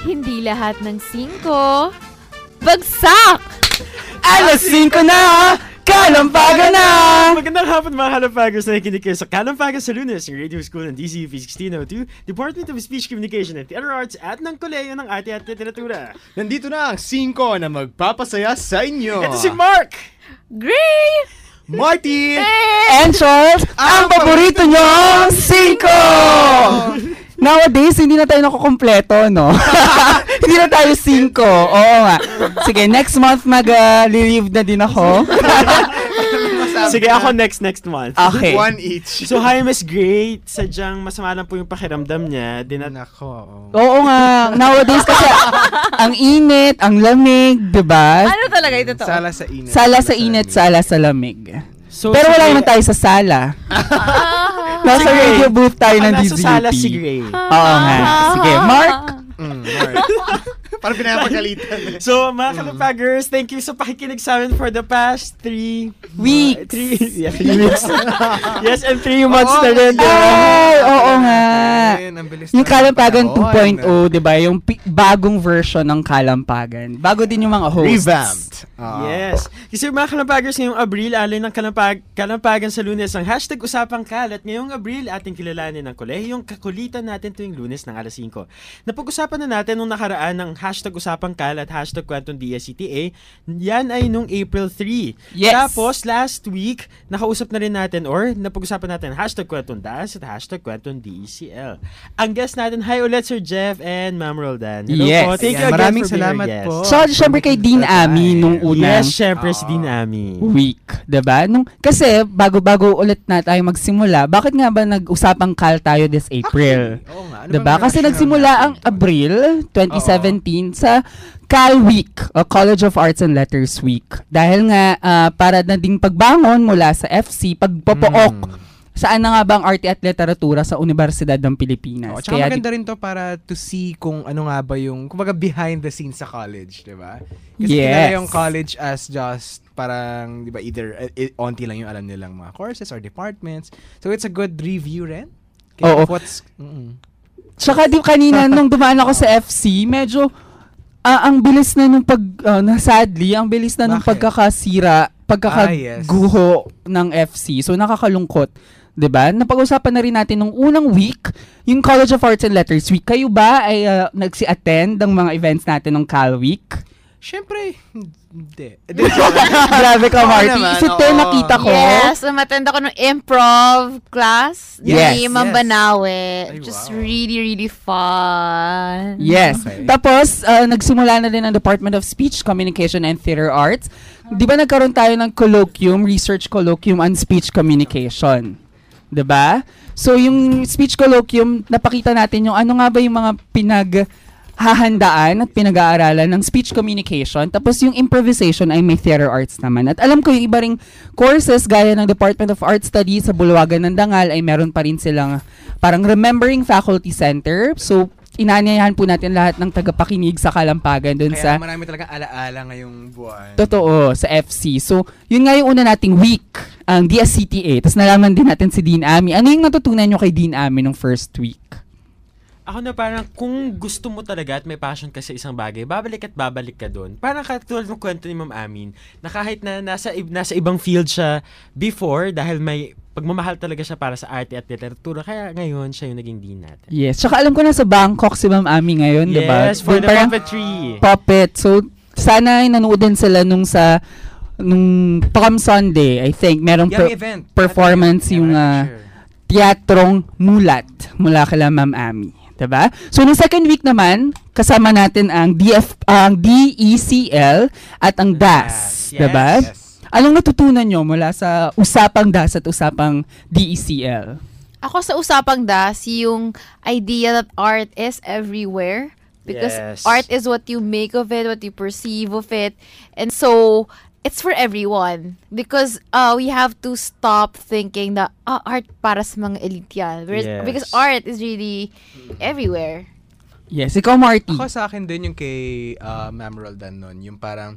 Hindi lahat ng 5 bagsak! Alas 5 na! Kalampagan na! Magandang hapon mga Kalampagers na nakikinig kayo sa Kalampagan sa Lunes, yung radio school ng DCUP 1602, Department of Speech Communication and Theater Arts at ng Kolehiyo ng Arte at Literatura. Nandito na ang 5 na magpapasaya sa inyo. Ito si Mark! Gray! Marty! And Charles, ang paborito nyong 5! Nowadays, hindi na tayo nakukompleto, no? Hindi na tayo 5. Oo nga. Sige, next month mag-leave na din ako. Sige, ako next month. Okay. 1 each. So, hi Miss Gray. Sadyang masama lang po yung pakiramdam niya. Nako. Oo nga. Nowadays kasi, ang init, ang lamig, diba? Ano talaga ito to? Sala sa init. Sala sa init, sala sa lamig. So, Pero wala sige, naman tayo sa sala. Nasa Sige. radio booth tayo ng nasa DZUP. sala si Gray. Oo nga. Sige, Mark. Mark. Parang pinapagalitan. So, mga Kalampagers, thank you sa pakikinig sa amin for the past 3 Weeks. 3 weeks. Yes, and 3 months na rin. Ay, oo nga. Ayun, ang bilis Yung na- Kalampagan Oo, 2.0, di ba? Yung bagong version ng Kalampagan. Bago din yung mga hosts. Revamped. Yes. Kasi mga Kalampagers, ngayong Abril, alay ng Kalampagan sa Lunes, ang hashtag Usapang Kalat. Ngayong Abril, ating kilalanin ng kolehiyong kakulitan natin tuwing Lunes ng alas 5. Napag-usapan na natin nung nakaraan ng hashtag Usapang Kalat, hashtag Kwentong DSCTA. Yan ay nung April 3. Yes. Tapos, last week, nakausap na rin natin or napag-usapan natin hashtag Kwentong DAS at hashtag Kwentong DECL. Ang guest natin, hi ulit Sir Jeff and Ma'am Roldan. Hello Yes. po. Thank you again Maraming for being our salamat guest. po. So, syempre kay Dean Ami nung unang Yes, syempre si Dean Ami. week, 'di ba? Kasi bago-bago ulit na tayo magsimula, bakit nga ba nag-usapang kal tayo this April? Oo nga. Ano 'Di ba? bang Kasi rationale nagsimula ang natin? Abril 2017 sa Cal Week, o College of Arts and Letters Week. Dahil nga para na ding pagbangon mula sa FC, pagpopook saan na nga ba ang arte at literatura sa Universidad ng Pilipinas. Tsaka maganda rin to para to see kung ano nga ba yung, kumbaga behind the scenes sa college, di ba? Kasi Yes. kilala yung college as just parang, di ba, either onti lang yung alam nilang mga courses or departments. So it's a good review rin. Oo. What's, Tsaka di kanina nung dumaan ako sa FC, medyo ang bilis na nung sadly, ang bilis na nung Bakit? pagkakaguho ng FC. So nakakalungkot. 'Di ba? Napag-usapan na rin natin nung unang week, yung College of Arts and Letters Week. Kayo ba ay nagsi-attend ng mga events natin ng Cal Week? syempre, hindi. Grabe ka, Marty. naman, Si Te, oo. nakita ko. Yes, umattend ako ng improv class Yes, ni Ma'am yes. Banawe. Ay, Just wow. really, really fun. Yes. Okay. Tapos, nagsimula na din ang Department of Speech, Communication and Theater Arts. Di ba nagkaroon tayo ng colloquium, research colloquium on speech communication? Di ba? So, yung speech colloquium, napakita natin yung ano nga ba yung mga pinaghahandaan at pinag-aaralan ng speech communication. Tapos yung improvisation ay may theater arts naman. At alam ko yung iba ring courses gaya ng Department of Art Studies sa Bulawagan ng Dangal ay meron pa rin silang parang Remembering Faculty Center. So, inaanyayahan po natin lahat ng tagapakinig sa Kalampagan dun Kaya sa marami talagang alaala ngayong buwan. totoo, sa FC. So, yun nga yung una nating week, ang DSCTA. Tapos nalaman din natin si Dean Ami. Ano yung natutunan nyo kay Dean Ami nung first week? Ako na parang kung gusto mo talaga at may passion ka sa isang bagay, babalik at babalik ka doon. Parang katulad ng kwento ni Ma'am Amin, na kahit na nasa ibang field siya before dahil may pagmamahal talaga siya para sa arte at literatura, kaya ngayon siya yung naging dean natin. Yes. Tsaka alam ko na sa Bangkok si Ma'am Ami ngayon, di ba? Yes, for Doon the parang puppetry. puppet. So, sana ay nanood din sila nung Palm Sunday, I think. Merong Yung event. performance yung teatrong Mulat mula kala Ma'am Ami. Diba? So, nung second week naman, kasama natin ang DECL at ang DAS. Yes. Diba? Yes. Anong natutunan nyo mula sa usapang DAS at usapang DECL? Ako sa usapang das, yung idea that art is everywhere. Because Yes. art is what you make of it, what you perceive of it. And so, it's for everyone. Because we have to stop thinking that art para sa mga elite yan. Yes. Because art is really everywhere. Yes, ikaw Marty. Ako sa akin din yung kay Ma'am Roldan nun, yung parang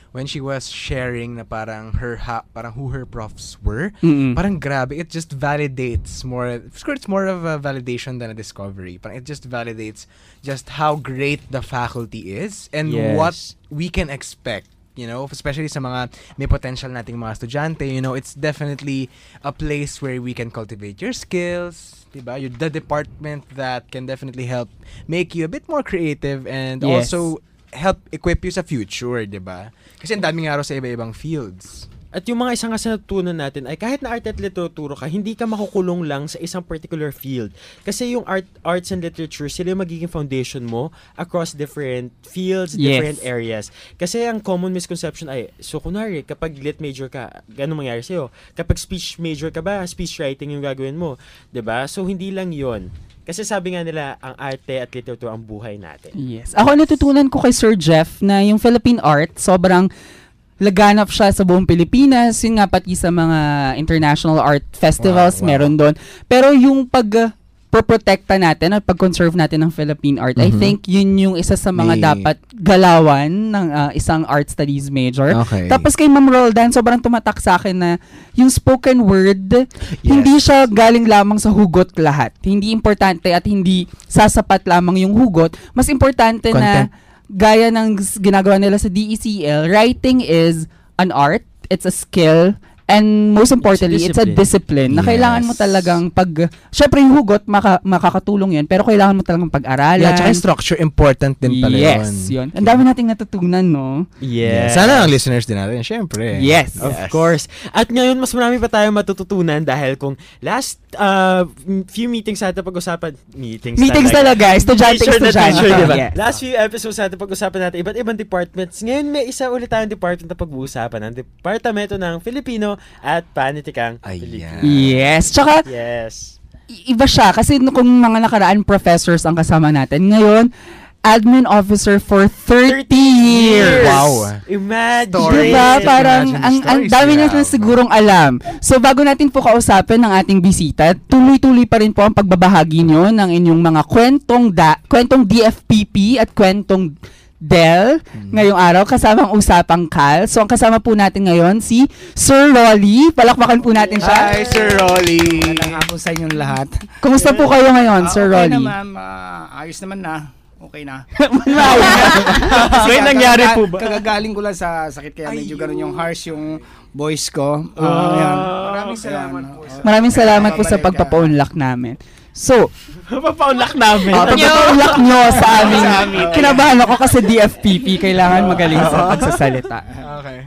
when she was sharing na parang parang who her profs were, Mm-mm. parang grabe, it just validates more. Of course, it's more of a validation than a discovery. Parang it just validates just how great the faculty is and Yes. what we can expect. Especially sa mga may potential nating mga estudyante, it's definitely a place where we can cultivate your skills, diba? You're the department that can definitely help make you a bit more creative and Yes. also help equip you sa future, diba? Kasi ang daming araw sa iba-ibang fields. At yung mga isang kasi natutunan natin ay kahit na art at literatura ka, hindi ka makukulong lang sa isang particular field. Kasi yung arts and literature, sila yung magiging foundation mo across different fields, different areas. Kasi ang common misconception ay, so kunwari, kapag lit major ka, gano'ng mangyari sa'yo? Kapag speech major ka ba, speech writing yung gagawin mo? 'Di ba? So hindi lang yon. Kasi sabi nga nila, ang arte at literatura ang buhay natin. Yes. Ako natutunan ko kay Sir Jeff na yung Philippine art, sobrang laganap siya sa buong Pilipinas. Yun nga, pati sa mga international art festivals, Wow. meron doon. Pero yung pag-protekta natin at pag-conserve natin ng Philippine art, I think yun yung isa sa mga May- dapat galawan ng isang art studies major. Okay. Tapos kay Ma'am Roldan, sobrang tumatak sa akin na yung spoken word, hindi siya galing lamang sa hugot lahat. Hindi importante at hindi sasapat lamang yung hugot. Mas importante Content. na gaya ng ginagawa nila sa DECL, writing is an art, it's a skill, and most importantly, it's a discipline na kailangan mo Yes. talagang syempre yung hugot, makakatulong yun, pero kailangan mo talagang pag-aralan. Yeah, tsaka yung structure, important din pala Yes, yun. Ang dami nating natutunan, no? Yes. Sana ang listeners din natin, syempre. Yes. Of course. At ngayon, mas marami pa tayong matututunan dahil kung last few meetings natin pag-usapan, Meetings talaga, estudyante. Diba? Yes. Last few episodes natin pag-usapan natin iba't ibang departments. Ngayon, may isa ulit tayong department na pag-uusapan, ang Departamento ng Filipino at Panitikang Pilipino. Yes. Tsaka, Yes. iba siya kasi kung mga nakaraan professors ang kasama natin, ngayon, admin officer for 30 years. Wow. Imagine. Diba? Stories. Parang Imagine ang stories dami you na have. sigurong alam. So bago natin po kausapin ng ating bisita, tuloy-tuloy pa rin po ang pagbabahagi nyo ng inyong mga kwentong DFPP at kwentong Del ngayong araw kasama ang Usapang Kal. So ang kasama po natin ngayon si Sir Rolly. Palakpakan po natin siya. Hi, Sir Rolly. Magandang hapon sa inyong lahat. Kumusta po kayo ngayon, Sir Okay Rolly? naman, ayos naman na. Okay na. May nangyari po ba? Kagagaling ko lang sa sakit kaya medyo ganun yung harsh yung voice ko. Ayan. Maraming salamat po. Maraming salamat po sa pagpapaunlak namin. So, Papaunlak namin. pagpapaunlak nyo sa amin. Kinabahan ako kasi DFPP. Kailangan magaling sa pagsasalita. Okay.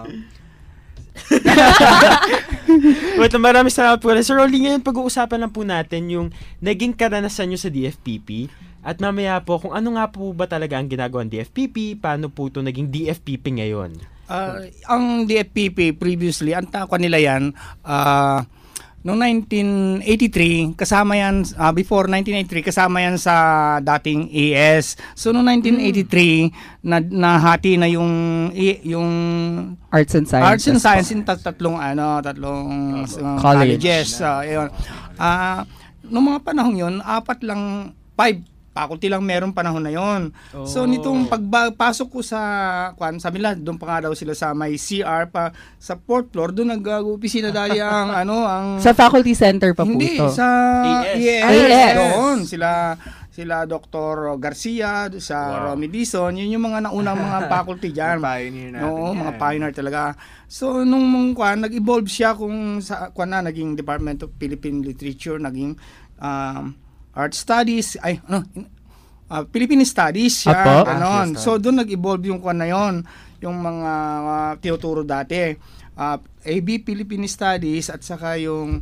Wait, maraming salamat po. Sir Rolly, ngayon pag-uusapan lang po natin yung naging karanasan nyo sa DFPP. At mamaya po, kung ano nga po ba talaga ang ginagawa ng DFPP, paano po ito naging DFPP ngayon? Ang DFPP previously, ang takwa nila yan, noong 1983, kasama yan, before 1983, kasama yan sa dating AS. So, noong 1983, nahati na yung Arts and Science. Arts and Science in tatlong colleges. Yun. Noong mga panahon yun, 5 faculty lang meron panahon na yon. So nitong pagpasok ko sa sabi nila doon pa nga daw sila sa may CR pa sa 4th floor, doon nag-opisina dali ang Sa faculty center pa po hindi ito. sa AS. AS. Doon sila Dr. Garcia sa Romy Dizon, yun yung mga naunang mga faculty diyan. Pioneer natin. Oo, mga pioneer talaga. So nung nag-evolve siya kung sa naging Department of Philippine Literature, naging Art Studies, Philippine Studies siya, Apo. ganon. So doon nag-evolve yung na yon, yung mga tinuturo dati. AB Philippine Studies at saka yung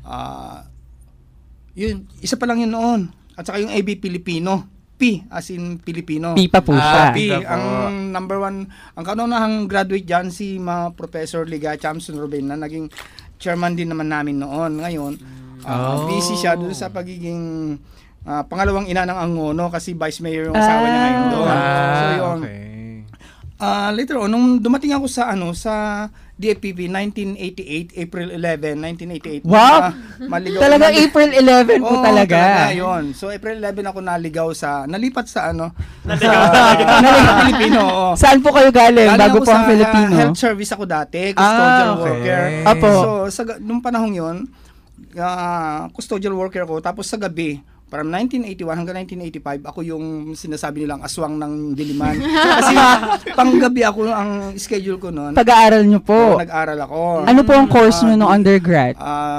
yun, isa pa lang yun noon. At saka yung AB Filipino. P as in Filipino. P pa po siya. P, ang number 1, ang kaunahang graduate dyan si Professor Liga Chamson Ruben na naging chairman din naman namin noon. Ngayon, busy siya doon sa pagiging pangalawang ina ng Angono kasi vice mayor yung asawa niya ngayon doon. So yun. Okay. Later on, nung dumating ako sa DFPP 1988, April 11, 1988. Wow! Maligaw. Talaga April 11 po Oo, talaga. yun. So April 11 ako nalipat sa Naligaw. Pilipino. Oo. Saan po kayo galing? Bago ako po ang sa, Filipino? health service ako dati, custodial okay. worker. Apo. So nung panahong yun, custodial worker ko, tapos sa gabi, from 1981 hanggang 1985, ako yung sinasabi nilang aswang ng Diliman. Kasi panggabi ako ang schedule ko noon. Pag-aaral nyo po. Nag-aral ako. Ano po ang course nyo nung undergrad?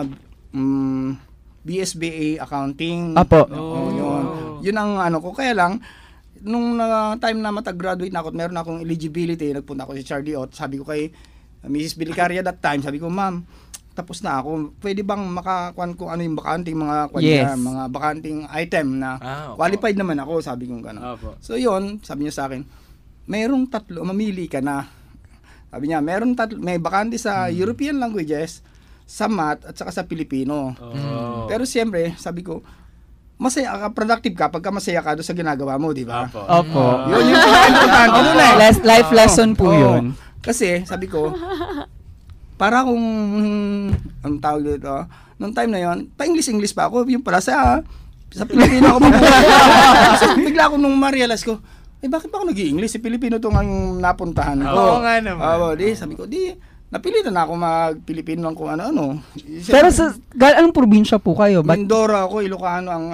BSBA Accounting. Apo. Yun. Yun ang ko. Kaya lang, nung time na matag-graduate na ako at meron akong eligibility, nagpunta ako si Charlie Ott. Sabi ko kay Mrs. Bilicaria that time, sabi ko, ma'am, tapos na ako. Pwede bang makakuan kung ano yung bakanting mga mga bakanting item na qualified naman ako, sabi ko gano'n. So yun, sabi niya sa akin, mayroong 3, mamili ka na. Sabi niya, may bakante sa European languages, sa math at saka sa Pilipino. Pero siyempre, sabi ko, masaya ka, productive ka pagka masaya ka doon sa ginagawa mo, di ba? Opo. Yun yung pinaka-importante doon eh. Life lesson po yun. Kasi, sabi ko, para kung, ang tawag dito, nung time na yon, pa-English pa ako, yung pala sa Pilipino ako so, bigla ako nung ma-realize ko, bakit ba ako nag-i-English? Si Pilipino to ang napuntahan ko. Oo nga naman. Sabi ko, napilitan na ako mag-Pilipino lang kung ano-ano. Pero anong probinsya po kayo? Mindoro ako, Ilocano ang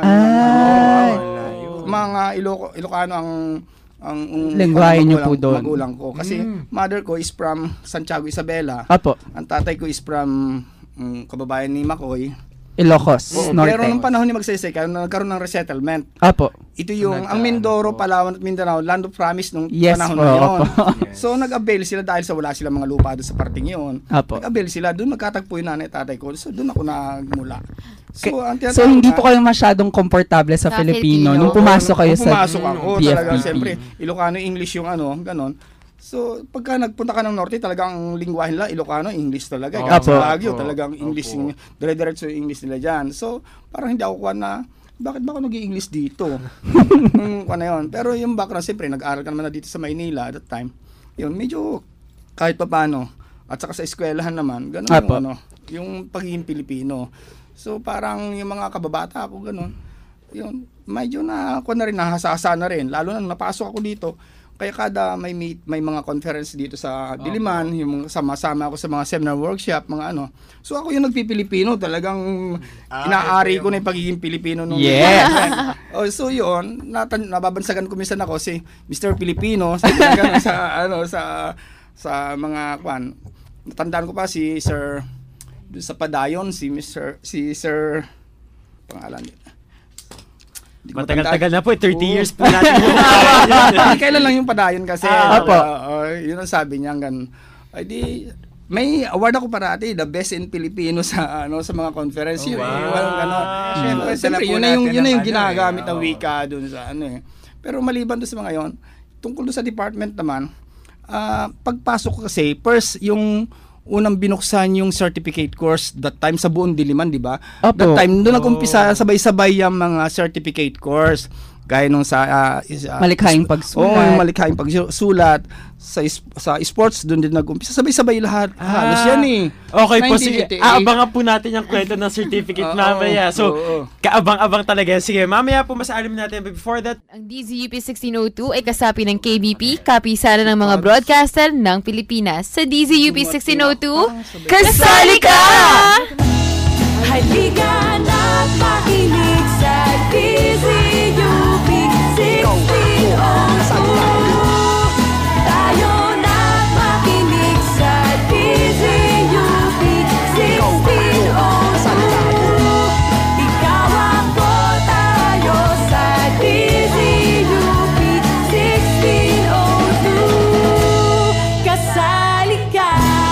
mga Ilocano ang lengguwahe niyo po doon. Magulang ko. Kasi mother ko is from Santiago Isabela. Apo. Ang tatay ko is from kababayan ni Macoy. Ilocos, Norte. Pero nung panahon ni Magsaysay, nagkaroon ng resettlement. Apo. Ito yung, ang Mindoro, Palawan at Mindanao, land of promise nung panahon po, na yun. opo. So nag-avail sila dahil sa wala silang mga lupa doon sa parting yun. Apo. Nag-avail sila, doon magkatagpo yung nanay at tatay ko. So doon ako nagmula. So hindi po kayo masyadong komportable sa Filipino nung pumasok kayo sa pumasok ako, talaga siyempre Ilocano English yung ganon. So pagka nagpunta ka ng Norte, talagang lingwahe nila Ilocano English talaga. Sa Baguio talagang English yung dire-diretso yung English nila diyan. So parang hindi ako kuha na bakit ba ako nag-i-English dito? Yun. Pero yung background, siyempre, nag-aral ka naman na dito sa Maynila at that time. Yun, medyo kahit pa paano. At saka sa eskwelahan naman, gano'n yung pagiging Pilipino. So parang yung mga kababata ko, gano'n. Yun, medyo ako na rin, nahasasa na rin. Lalo na napasok ako dito. Kaya kada may mga conference dito sa Diliman, yung sama-sama ako sa mga seminar workshop, mga So ako yung nagpipilipino, talagang inaari ko na yung pagiging Pilipino nung so yun, nababansagan ko minsan ako si Mr. Filipino sa mga natandaan ko pa si Sir sa Padayon, si Sir pangalan niya. Matagal-tagal na po, 30 years po natin. Kailan lang yung Padayon kasi. Yun ang sabi niya, ganun. Ay di, may award ako parati, the best in Filipino sa mga conference. Siyempre, yun na yung ginagamit ng wika doon sa Pero maliban doon sa mga yon, tungkol doon sa department naman, pagpasok ko kasi, first, yung unang binuksan yung certificate course that time sa buong Diliman, di ba? That time, doon nag-umpisa sabay-sabay yung mga certificate course. Gaya nung sa malikhaing pagsulat. Malikhaing pagsulat. Sa sports, doon din nag-umpisa. Sabay-sabay lahat. Halos yan eh. Okay po, sige. Aabangan po natin yung kwento ng certificate mamaya. So, kaabang-abang talaga. Sige, mamaya po masaalim natin. But before that, ang DZUP 1602 ay kasapi ng KBP, kapisana ng mga broadcaster ng Pilipinas. Sa DZUP 1602, kasali ka! Halika na't makinig sa DZUP 1602. Tayo na't makinig sa DZUP 1602. Ikaw ako, tayo sa DZUP 1602. Kasali ka!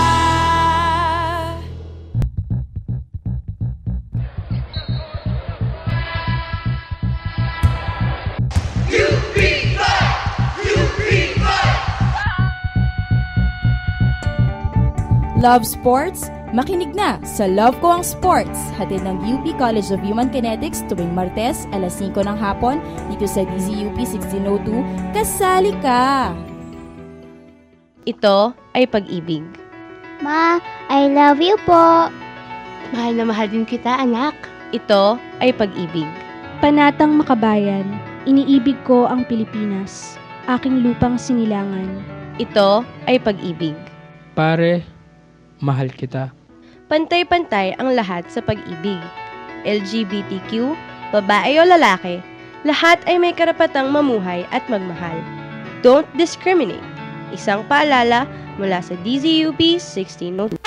Love sports? Makinig na sa Love Ko Ang Sports, hatid ng UP College of Human Kinetics tuwing Martes, alas 5 ng hapon, dito sa DZUP 1602. Kasali ka! Ito ay pag-ibig. Ma, I love you po. Mahal na mahal din kita, anak. Ito ay pag-ibig. Panatang makabayan, iniibig ko ang Pilipinas, aking lupang sinilangan. Ito ay pag-ibig. Pare, mahal kita. Pantay-pantay ang lahat sa pag-ibig. LGBTQ, babae o lalaki, lahat ay may karapatang mamuhay at magmahal. Don't discriminate. Isang paalala mula sa DZUP 1602.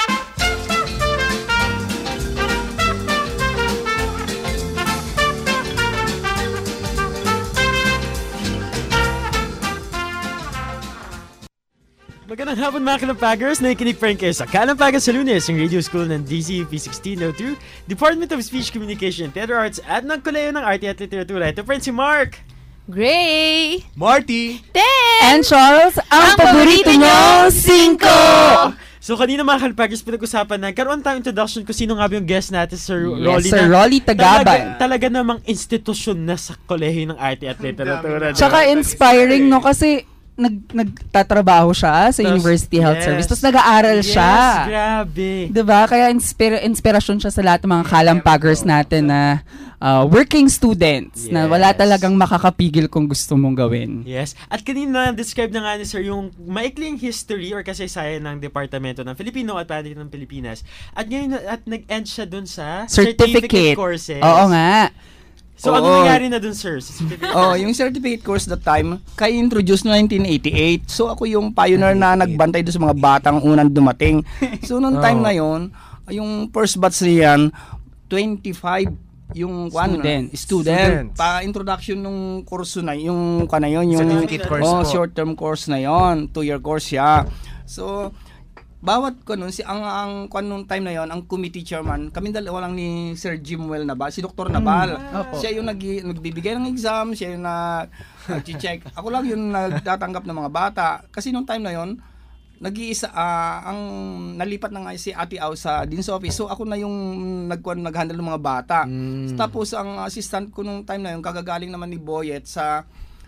Magandang hapon mga Kalampagers, nakikinig pa rin kayo sa Kalampagan sa Lunes, yung radio school ng DZUP 1602, Department of Speech Communication and Theater Arts at ng Kolehiyo ng Arte at Literatura. Ito pa rin si Mark, Gray! Marty! And Charles, ang paborito nyo, 5! So kanina mga Kalampagers, pinag-usapan na, karoon tayong introduction kung sino nga ba yung guest natin, Sir Yes, Rolly. Sir Rolly Tagabay. Talaga namang institusyon na sa Kolehiyo ng Arte at Literatura. Tsaka inspiring, no? Kasi nagtatrabaho siya sa University Health Service. Tapos nag-aaral siya. Yes, grabe. Diba? Kaya inspirasyon siya sa lahat ng mga Kalampagers natin na working students na wala talagang makakapigil kung gusto mong gawin. Yes. At kanina, describe na nga ni Sir yung maikling history or kasaysayan ng Departamento ng Filipino at Panditan ng Pilipinas. At ngayon, nag-end siya dun sa certificate courses. Oo nga. So, ano nangyari na dun, sir? Yung certificate course that time, introduce no 1988. So, ako yung pioneer na nagbantay doon sa mga batang unang dumating. So, noong time na yon, yung first batch niyan, 25 yung student. Pa-introduction nung kurso na, yung certificate course po. Short-term course na yon, 2-year course siya. So, bawat ang nung time na yon, ang committee chairman, kami dalawa lang ni Sir Jimwell Nabal, si Dr. Nabal. Siya yung nagbibigay ng exam, siya yung nag-check. Ako lang yung nagtatanggap ng mga bata. Kasi nung time na yon, nag-iisa ang nalipat na nga si Ate Au sa Dean's Office. So ako na yung nag-handle ng mga bata. Tapos ang assistant ko nung time na yon, kagagaling naman ni Boyet sa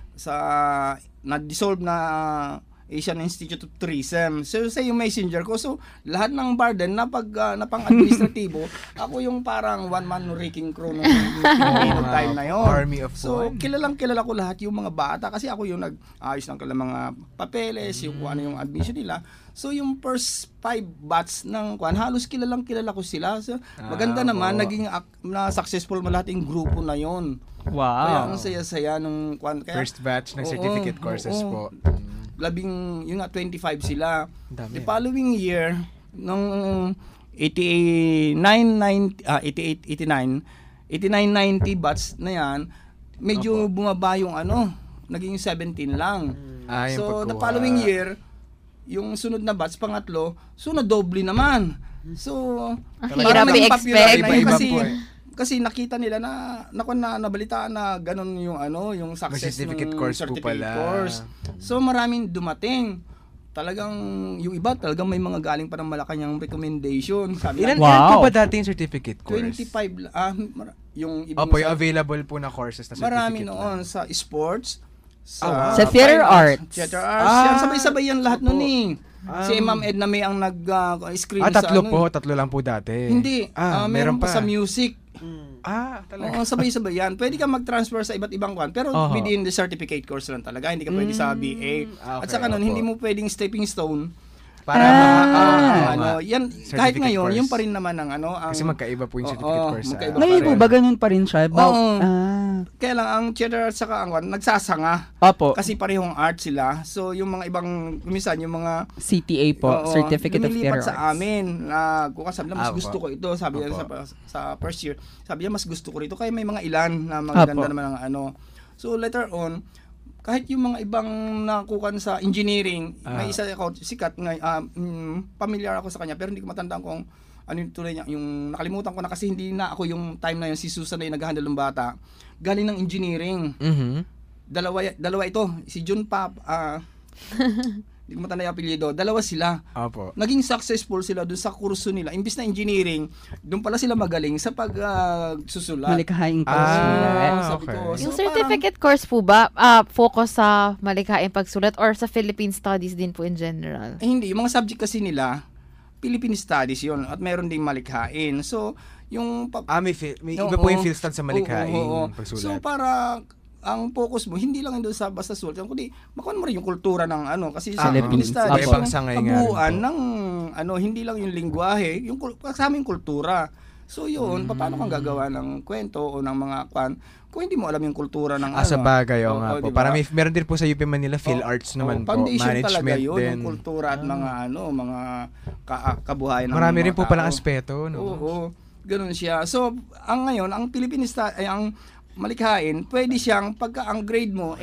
na-dissolve na Asian Institute of Tourism. So, sa yung messenger ko. So, lahat ng burden na pang-administratibo, ako yung parang one-man raking crew nung time na yun. Army of So, kilala ko lahat yung mga bata kasi ako yung nag-ayos ng mga papeles, yung kung ano yung admission nila. So, yung first 5 batch ng halos kilala ko sila. So, maganda naman, naging successful lahat yung grupo na yon. Wow. Kaya ang saya-saya nung first batch ng certificate courses po. 25 sila. The following year, nung 89-90 batch na yan, medyo bumaba yung naging 17 lang. So, the following year, yung sunod na batch, pangatlo, doble naman. So, hirap i-expect. Kasi nakita nila na nabalitaan na ganun yung yung success ng certificate course. So maraming dumating. Talagang yung iba talagang may mga galing pa ng Malacanang recommendation. Ilan po ba dati yung certificate course? 25 yung ibang yung available po na courses na certificate. Marami noon sa sports, sa theater arts. Yan, sabay-sabay yan lahat noon eh. Si Ma'am Edna May ang nag-screen sa tatlo lang po dati. Hindi, meron pa sa music. Talaga. Sabay-sabay yan. Pwede ka mag-transfer sa iba't ibang pero within the certificate course lang talaga. Hindi ka pwede sa BA. At saka nun, hindi mo pwedeng stepping stone para yan kahit ngayon course. yung pa rin naman ang kasi magkaiba po yung certificate course. Ngayon po ba ganun pa rin siya? Kaya lang ang theater at saka ang nagsasanga. Opo. Kasi parehong art sila. So yung mga ibang minsan yung mga CTA po, Certificate of Theater Arts. Sa amin na kung sabi mas gusto ko ito, sabi niya sa first year, sabi niya mas gusto ko rito kaya may mga ilan na magaganda naman ang So later on, kahit yung mga ibang nakukan sa engineering, may isa ako sikat familiar ako sa kanya pero hindi ko matandaan kung ano yung tuloy niya, yung nakalimutan ko na kasi hindi na ako yung time na yun, si Susan na yung nag-handle ng bata, galing ng engineering. Dalawa ito, si Jun Pap, hindi ko matanda yung apelyido, dalawa sila. Naging successful sila doon sa kurso nila. Imbis na engineering, doon pala sila magaling sa pagsusulat. Malikhaing pagsulat. Yung certificate course po ba, focus sa malikhaing pagsulat or sa Philippine Studies din po in general? Hindi, yung mga subject kasi nila, Philippine Studies yun at meron ding malikhain. So, yung may iba po yung PhilStud sa malikhain pagsulat. So, para ang focus mo hindi lang doon sa basta sulat, kundi makuha mo rin yung kultura ng kasi sa Philippine Studies, yung kabuuan ng hindi lang yung lingwahe, yung kasama yung kultura. So yun, paano kang gagawa ng kwento o ng mga kung hindi mo alam yung kultura ng sa bagay, nga po. Diba? Para meron din po sa UP Manila PhilArts naman po, management talaga yun, din. Yung kultura at mga mga kabuhayan ng marami mga rin po palang aspeto, no? Oo, ganun siya. So, ngayon, ang Philippine ang malikhain, pwede siyang pagka ang grade mo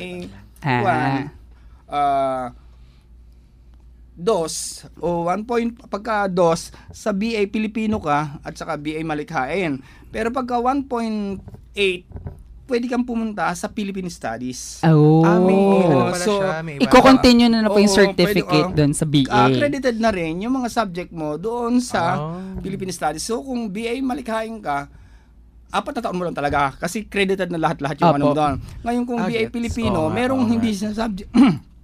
dos o 1 point pagka dos sa BA Pilipino ka at saka BA malikhain. Pero pagka 1.8 pwede kang pumunta sa Philippine Studies. So, i-continue na po yung certificate doon sa BA. Accredited na rin yung mga subject mo doon sa Philippine Studies. So, kung BA malikhain ka, 4 na taon mo lang talaga kasi credited na lahat-lahat yung doon. Ngayon kung BA Pilipino, merong hindi sa subject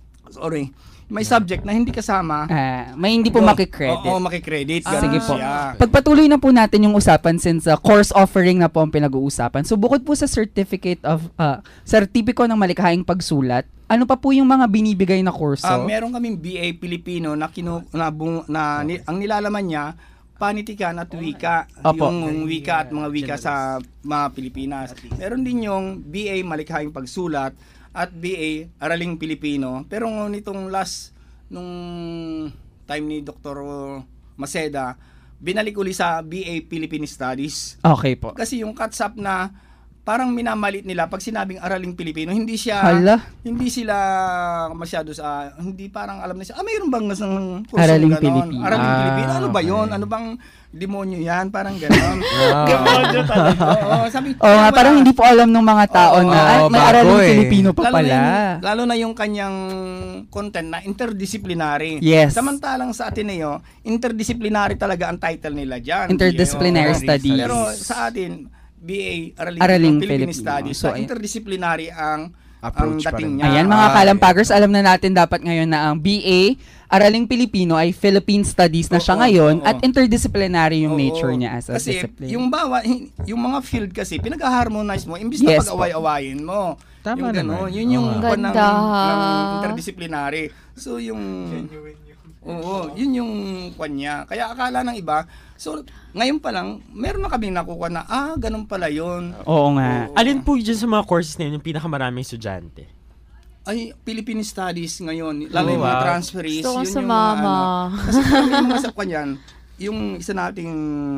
may subject na hindi kasama. May hindi po makikredit. Oo, makikredit. Sige po. Pagpatuloy na po natin yung usapan since course offering na po ang pinag-uusapan. So bukod po sa certificate of sertipiko ng malikhaing pagsulat, ano pa po yung mga binibigay na kurso? Meron kaming BA Pilipino na ang nilalaman niya panitikan at wika, yung wika at mga wika sa mga Pilipinas. Meron din yung BA Malikhaing Pagsulat at BA Araling Pilipino. Pero nitong nung time ni Dr. Maceda, binalik uli sa BA Philippine Studies. Okay po. Kasi yung catch-up na parang minamalit nila pag sinabing Araling Pilipino, hindi sila masyado hindi parang alam na siya, mayroon bang kurso Araling Pilipino? Araling Pilipino, ano ba yun? Ano bang demonyo yan? Parang gano'n. Demonyo talaga. Parang hindi po alam ng mga tao na may Araling Pilipino pa pala. Lalo na yung kanyang content na interdisciplinary. Yes. Samantalang sa Ateneo, interdisciplinary talaga ang title nila dyan. Interdisciplinary Studies. Pero sa atin, BA Araling Philippine Studies. So, interdisciplinary ang dating niya. Ayan, mga kalampagers, alam na natin dapat ngayon na ang BA Araling Pilipino ay Philippine Studies na siya ngayon at interdisciplinary yung nature niya as a discipline. Kasi yung mga field kasi, pinag-harmonize mo, imbis na pag-away-awayin mo. Tama naman. Yun yung ng interdisciplinary. So, yung yun yung kanya. Kaya akala ng iba, so ngayon pa lang, meron na kaming nakukuha na, ganun pala yun. Oo nga. Alin po dyan sa mga courses na yun yung pinakamaraming estudyante? Ay, Philippine Studies ngayon, lalo yung mga transferees. Gusto ko yun sa yung mama. Kasi yung mga sa kanyan, yung isa nating,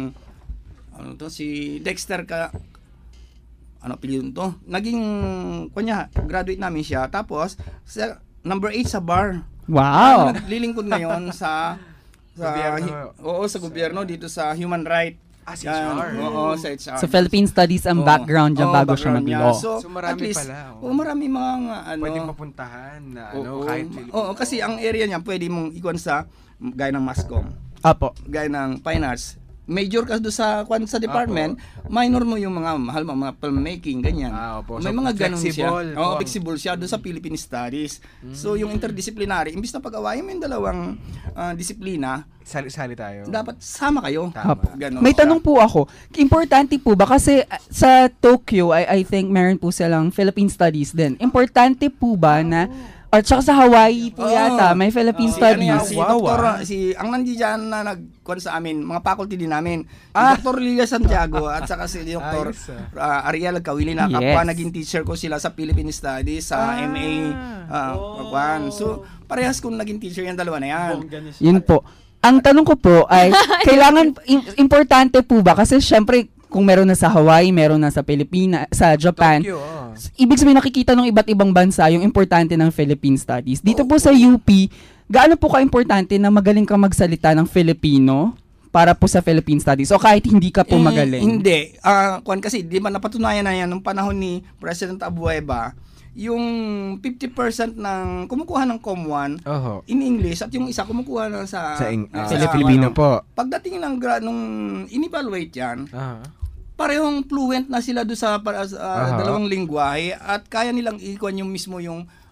si Dexter apelyido to? Naging, graduate namin siya. Tapos, number 8 sa bar. Wow! Naglilingkod ngayon sa gobyerno dito sa human right. Si HR. Sa HR. So Philippine Studies ang background dyan bago siya mag-law. So marami pala. Marami mga pwede mapuntahan na kahit Filipino. Kasi ang area niya pwede mong ikuan sa gaya ng Mascom. Apo. Gaya ng Fine Arts. Major ka doon sa department, minor mo yung mga mga filmmaking, ganyan. May mga ganun siya. Flexible siya doon sa Philippine Studies. So yung interdisciplinary, imbis na pag-awayin mo yung dalawang disiplina, sali tayo. dapat sama kayo. Ganun. May tanong po ako, importante po ba kasi sa Tokyo, I think meron po silang Philippine Studies din. Importante po ba na at saka sa Hawaii po yata, may Philippine Studies. Ang nandiyan na nagkuhan sa amin, mga faculty din namin, Dr. Lilia Santiago at saka si Dr. Ariel Kawili na kapwa naging teacher ko sila sa Philippine Studies, sa MA. So, parehas kong naging teacher yung dalawa na yan. Yun po. Ang tanong ko po ay, kailangan, importante po ba? Kasi syempre, kung meron na sa Hawaii, meron na sa Pilipinas, sa Japan. Tokyo, Ibig sabihin nakikita ng iba't ibang bansa yung importante ng Philippine Studies. Dito po sa UP, gaano po ka-importante na magaling kang magsalita ng Filipino para po sa Philippine Studies? O kahit hindi ka po magaling? Hindi. Kasi di ba napatunayan na yan nung panahon ni President Abueva, yung 50% ng kumukuha ng COM1 in English at yung isa kumukuha na sa Filipino po. Pagdating nung in-evaluate yan, parehong fluent na sila doon sa dalawang lingwahe at kaya nilang ikuan yung mismo yung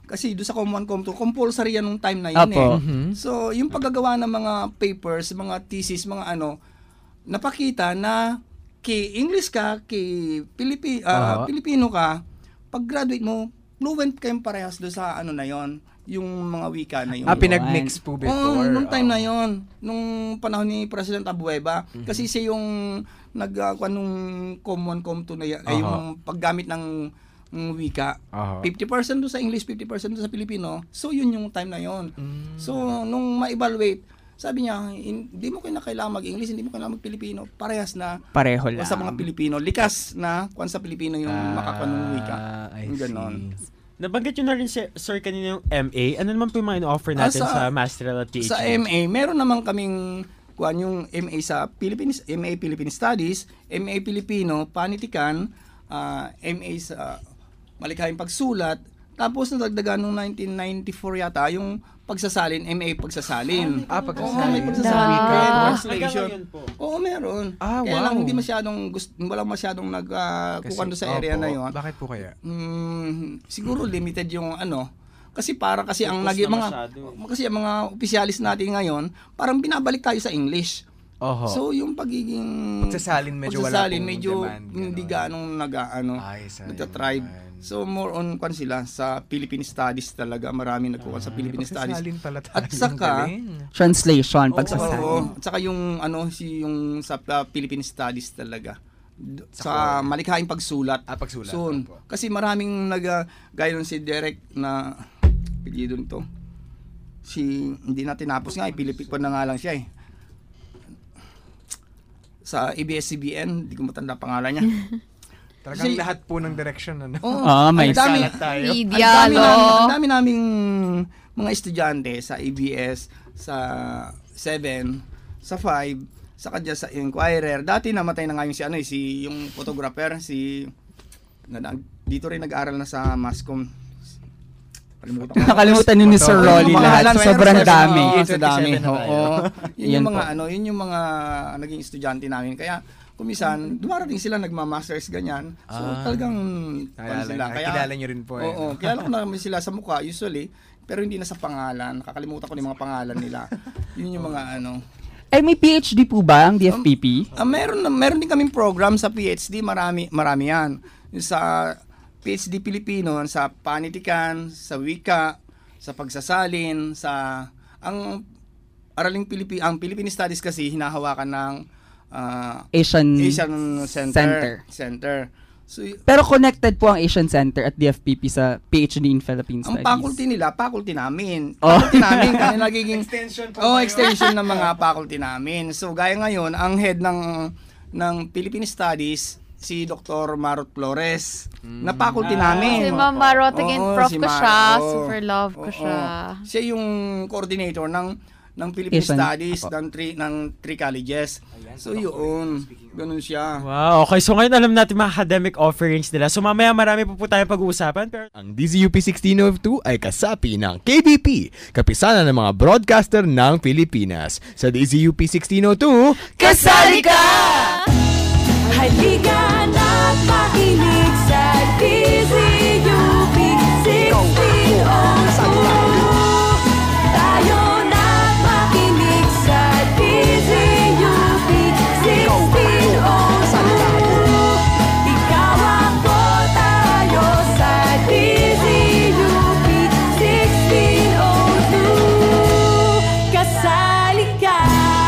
Kasi doon sa Com 1, Com 2, compulsory yan nung time na yun Apo. So, yung paggagawa ng mga papers, mga thesis, mga napakita na English ka, Pilipino ka, pag graduate mo, fluent kayong parehas doon sa na yon, yung mga wika na yun. Pinag-mix po before. Nung time na yon, nung panahon ni President Abueva, kasi siya yung nung Com 1, Com 2 na yan, ay yung paggamit ng wika. 50% doon sa English, 50% doon sa Pilipino. So, yun yung time na yon. So, nung ma-evaluate, sabi niya, hindi mo kailangan mag-English, hindi mo kailangan mag-Pilipino. Parehas na. Pareho lang. Sa mga Pilipino. Likas na kung sa Pilipino yung makakuha ng wika. Yung ganon. Nabanggit nyo na rin, sir, kanina yung MA. Ano naman po yung mga in-offer natin sa Masteral at PhD? Sa MA, meron naman kaming yung MA sa Philippines, MA Philippine Studies, MA Filipino, Panitikan, MA sa Malikhaing Pagsulat, tapos nadagdagan noong 1994 yata yung pagsasalin, MA pagsasalin. Pagsasalin. May pagsasalin. Translation. Oo, meron. Kaya lang hindi walang masyadong nagkukando sa area na yon. Bakit po kaya? Siguro limited yung kasi ang mga opisyalis natin ngayon, parang binabalik tayo sa English. So yung pagiging pagsasalin medyo wala pong demand, hindi gaanong nagtatribe. So more on sila sa Philippine Studies talaga, maraming nagkukuha sa Philippine Studies. Pala tayo. At saka translation, pagsasalin. At saka yung yung sa Philippine Studies talaga. Sa Malikhaing Pagsulat. Pagsulat. Soon. Kasi maraming gaya nun si Derek na pili doon to. Hindi na tinapos nga, Pilipino na nga lang siya sa ABS-CBN, hindi ko matanda pangalan niya. Talagang lahat po ng direction may salat tayo. Media, ang dami naming mga estudyante sa ABS, sa 7, sa 5, sa kadya sa Inquirer. Dati namatay na nga yung yung photographer, dito rin nag-aral na sa Mascom. Nakalimutan ni Sir Rolly lahat. Sobrang dami. Yun yung mga naging estudyante namin. Kaya kumisan, dumarating sila nagma-masters ganyan. So talagang sila. Kaya kilala niyo rin po. Kilala ko naman sila sa mukha usually, pero hindi na sa pangalan. Nakakalimutan ko na yung mga pangalan nila. Yun yung mga may PhD po ba ang DFPP? Meron din kaming program sa PhD, marami yan. Sa PhD Pilipino, sa panitikan, sa wika, sa pagsasalin, ang Philippine Studies kasi hinahawakan ng Asian Center. So, pero connected po ang Asian Center at DFPP sa PhD in Philippine Studies. Ang faculty namin. Faculty namin kaya nagiging extension ng mga faculty namin. So gaya ngayon, ang head ng Philippine Studies si Dr. Marot Flores na faculty namin. Si Ma'am Marot, again, prof ko siya. Super love ko siya. Siya yung coordinator ng Philippine Studies ng 3 colleges. So yun, ganun siya. Wow, okay. So ngayon alam natin mga academic offerings nila. So mamaya marami po tayo pag-uusapan. Pero ang DZUP 1602 ay kasapi ng KBP, kapisanan ng mga broadcaster ng Pilipinas. Sa DZUP 1602, kasali ka! Halika na't makinig sa DZUP 1602. Tayo na't makinig sa DZUP 1602. Ikaw ako, tayo sa DZUP 1602. Kasali ka!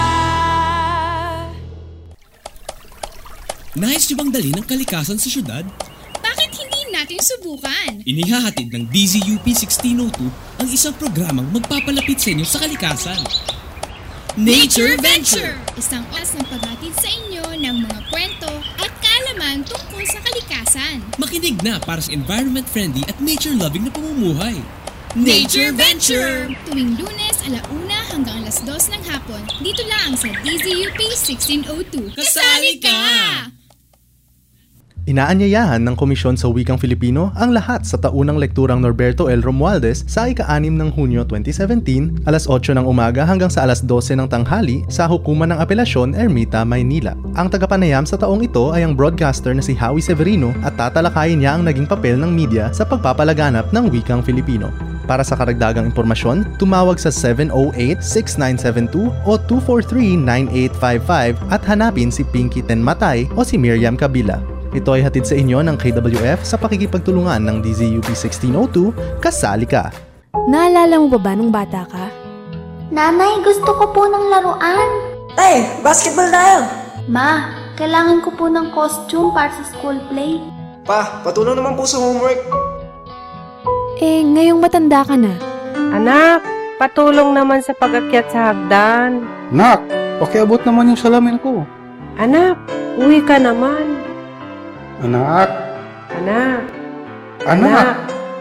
Nais niyo bang dalhin ang kalikasan sa syudad? Bakit hindi natin subukan? Inihahatid ng DZUP 1602 ang isang programang magpapalapit sa inyo sa kalikasan. Nature Venture! Isang oras ng paghatid sa inyo ng mga kwento at kaalaman tungkol sa kalikasan. Makinig na para sa environment-friendly at nature-loving na pamumuhay. Nature Venture! Tuwing Lunes, 1:00 hanggang 2:00 ng hapon, dito lang sa DZUP 1602. Kasali ka! Inaanyayahan ng Komisyon sa Wikang Filipino ang lahat sa taunang lekturang Norberto L. Romualdez sa ika-6 ng Hunyo 2017, alas 8 ng umaga hanggang sa alas 12 ng tanghali sa Hukuman ng Apelasyon, Ermita, Maynila. Ang tagapanayam sa taong ito ay ang broadcaster na si Howie Severino at tatalakayin niya ang naging papel ng media sa pagpapalaganap ng Wikang Filipino. Para sa karagdagang impormasyon, tumawag sa 708-6972 o 243-9855 at hanapin si Pinky Tenmatay o si Miriam Kabila. Ito ay hatid sa inyo ng KWF sa pakikipagtulungan ng DZUP 1602, Kasali Ka. Naalala mo ba nung bata ka? Nanay, gusto ko po ng laruan. Basketball tayo! Ma, kailangan ko po ng costume para sa school play. Pa, patulong naman po sa homework. Ngayong matanda ka na. Anak, patulong naman sa pag-akyat sa hagdan. Nak, pakiabot naman yung salamin ko. Anak, uwi ka naman. Anak. Anak. Anak.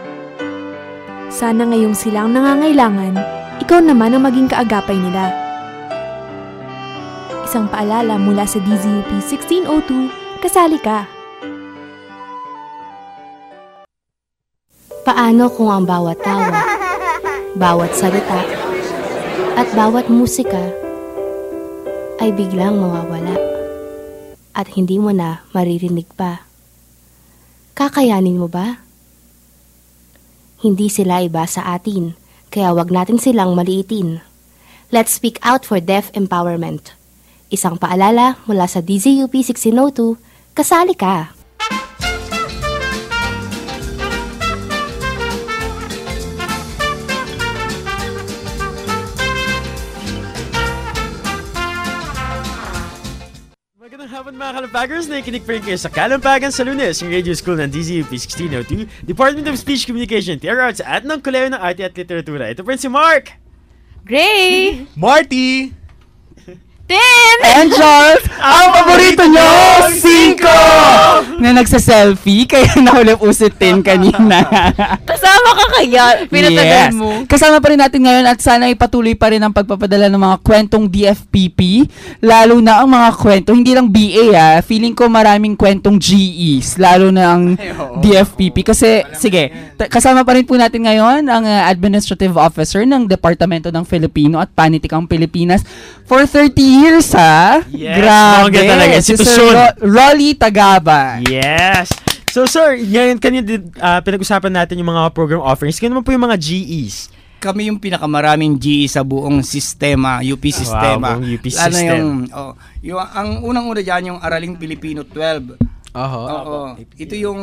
Sana ngayong sila ang nangangailangan, ikaw naman ang maging kaagapay nila. Isang paalala mula sa DZUP 1602, Kasali Ka. Paano kung ang bawat tawa, bawat salita, at bawat musika ay biglang mawawala at hindi mo na maririnig pa? Kakayanin mo ba? Hindi sila iba sa atin, kaya wag natin silang maliitin. Let's speak out for deaf empowerment. Isang paalala mula sa DZUP 1602, Kasali Ka! Magandang hapon mga kalampagers, nakikinig pa rin kayo sa Kalampagan sa Lunes, yung radio school ng DZUP 1602, Department of Speech Communication, Theater Arts at ng Kolehiyo ng Arte at Literatura. Ito po rin si Mark! Gray! Marty! Tin! And Charles, ang paborito nyo, 5! Na nagsa-selfie, kaya nahuli po si Tin kanina. Kasama ka kaya? Pinatagal mo. Kasama pa rin natin ngayon at sana ipatuloy pa rin ang pagpapadala ng mga kwentong DFPP, lalo na ang mga kwento, hindi lang BA feeling ko maraming kwentong GEs, lalo na ang DFPP. Kasi, sige, kasama pa rin po natin ngayon ang Administrative Officer ng Departamento ng Filipino at Panitikang Pilipinas for 30 years, ha? Yes, grabe. talaga. Si Sir Rolly Tagaba. Yes. So, sir, ngayon kanina pinag-usapan natin yung mga program offerings. Kaya naman po yung mga GEs. Kami yung pinakamaraming GE sa buong sistema, UP sistema. Wow, UP system. Ang unang-una dyan, yung Araling Pilipino 12. Oo. Ito yung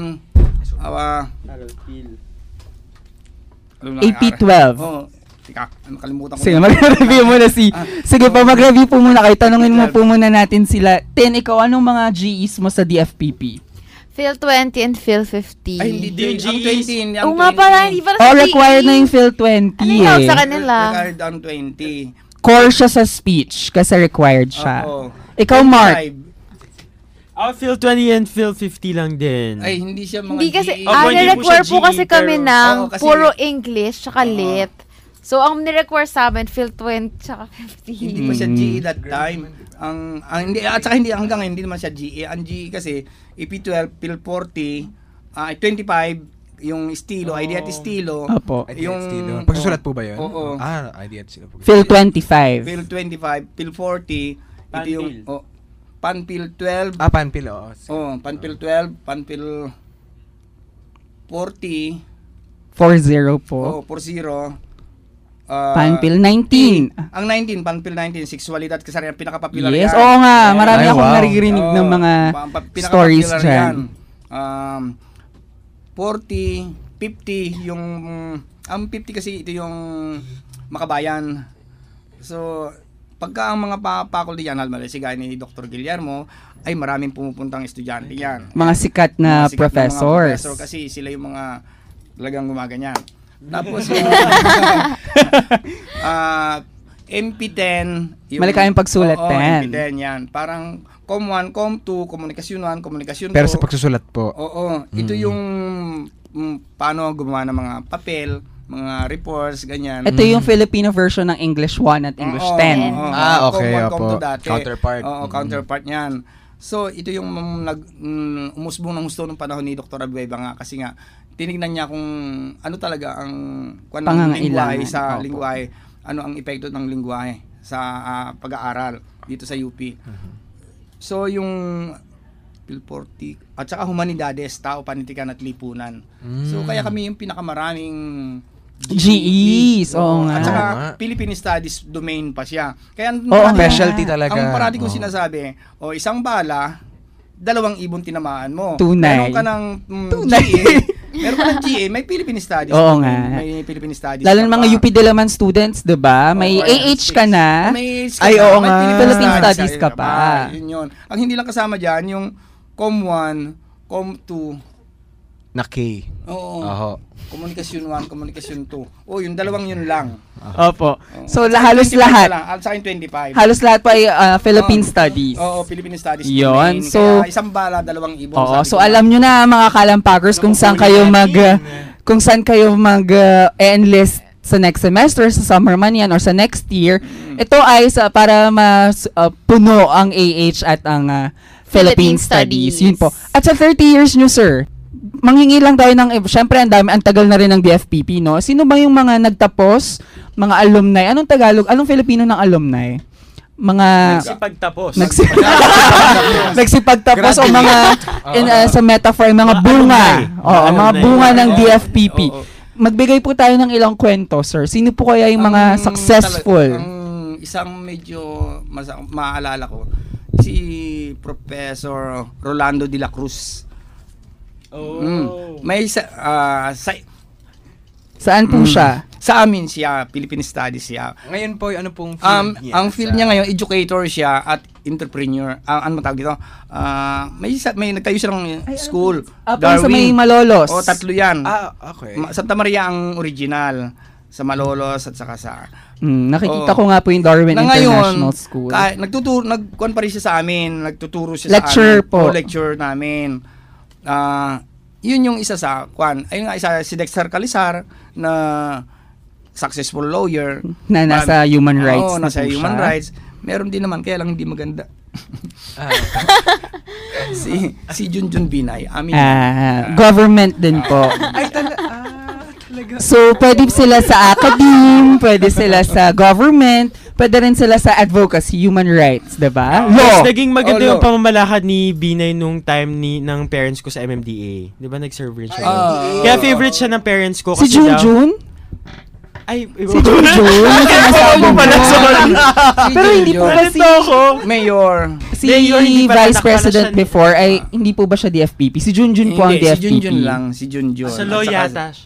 AP12. Tika, nakalimutan ko. Sige, mag-review muna sige pa, mag-review po muna kayo. Tanungin mo po muna natin sila. Tin, ikaw, anong mga GEs mo sa DFPP? Phil 20 and Phil 50. Ay, hindi din. Ang 20. Oo nga pala, hindi pala sa GE. Required na yung Phil 20 ano yung sa kanila? Required ang 20. Core siya sa speech kasi required siya. Ikaw, Mark. Phil 20 and Phil 50 lang din. Ay, hindi siya mga Hindi kasi, GE. require po kasi kami ng puro English tsaka lit. So, ang ni-require sa amin, Phil 20 tsaka 50. Hindi pa siya GE that time. Hindi, at saka hindi, hanggang ngayon, hindi naman siya GE. Ang GE kasi, EP12, Phil 40, 25, yung estilo, idea at estilo. Opo. Yung pagsusulat po ba yun? Oo. Idea at estilo po. Phil 25. Phil 25, Phil 40, ito yung Panpil 12. Panpil, oo. Panpil 12, Panpil 40. 40 po. 40. Panpil 19. Ang 19, Panpil 19, sexualidad kasi rin ang pinaka-popular yan. Yes, oo nga. Marami akong naririnig ng mga stories dyan. 40, 50, yung... Ang 50 kasi ito yung makabayan. So, pagka ang mga faculty yan, si gaya ni Dr. Guillermo, ay maraming pumupuntang estudyante yan. Mga sikat na professors. Mga professor kasi sila yung mga talagang gumaganyan. Tapos MP10 yung malikayang pagsulat 10. MP10 yan. Parang Com1, Com2, Komunikasyon 1, Komunikasyon 2. Pero sa pagsusulat po. Oo. Ito yung paano gumawa ng mga papel, mga reports, ganyan. Ito yung Filipino version ng English 1 at English 10. Okay. Com1, Com2 dati. Counterpart. Oo, counterpart niyan. So, ito yung umusbong ng gusto ng panahon ni Dr. Abueva nga kasi nga tinignan niya kung ano talaga ang lingwahe sa lingwahe, ano ang epekto ng lingwahe sa pag-aaral dito sa UP. So, yung Philporti at saka Humanidades, Tao, Panitikan at Lipunan. So, kaya kami yung pinakamaraming GEs, oo nga. At saka Philippine Studies domain pa siya. Kaya specialty talaga. Ang parati kong sinasabi, isang bala, 2 ibon tinamaan mo. Tunay. Meron ka ng GA, meron ka ng GA, may Philippine Studies. Oo nga. May Philippine Studies. Lalo ng mga UP Diliman students, 'di ba? May AH ka na. May oo may nga. Philippine Studies ka pa. Yun. Ang hindi lang kasama diyan yung Com 1, Com 2 na K. Oo. Komunikasyon 1, komunikasyon 2. Yung 2 yun lang. Opo. So halos lahat. At sa akin 25. Halos lahat pa ay Philippine Studies. Oo, Philippine Studies. Yun. So kaya isang bala, 2 ibon. So alam nyo na mga kalampagers kung saan kayo enlist sa next semester, sa summer man yan or sa next year. Ito ay para puno ang AH at ang Philippine Studies. Yun po. At sa 30 years nyo, sir, manghingi lang tayo syempre ang tagal na rin ng DFPP, no? Sino ba yung mga nagtapos, mga alumni? Anong Tagalog? Anong Filipino ng alumni? Mga nagsipagtapos o mga sa metaphor, mga bunga. Mga bunga ng DFPP. Magbigay po tayo ng ilang kwento, sir. Sino po kaya yung mga successful? Isang medyo maaalala ko, si Professor Rolando de la Cruz. May saan po siya? Sa amin siya, Philippine Studies siya. Ngayon po, ano pong field niya? Ang field niya ngayon, educator siya at entrepreneur. Ano matawag dito? May nagtayo siya ng school. Sa may Malolos. Tatlo yan. Okay. Santa Maria ang original. Sa Malolos at saka sa... nakikita ko nga po yung Darwin International School. Nagkuhan pa rin siya sa amin. Nagtuturo siya lecture sa amin. po. Lecture namin. Yun yung isa sa kwan. Ayun nga isa si Dexter Calisar na successful lawyer na nasa human rights. Nasa human rights. Meron din naman kaya lang hindi maganda. si Junjun Binay. Government din po. So, pwede sila sa academe, pwede sila sa government, pwede rin sila sa advocacy, human rights, diba? Law! Naging maganda yung pamamalakad ni Binay nung time ng parents ko sa MMDA. Diba nag-serve rin siya? Kaya favorite siya ng parents ko. Si Junjun? Si Junjun? Pero hindi po ba Mayor. Si Vice President before, hindi po ba siya DFPP? Si Junjun po ang DFPP. Si Junjun lang. Si Junjun. Sa law yata.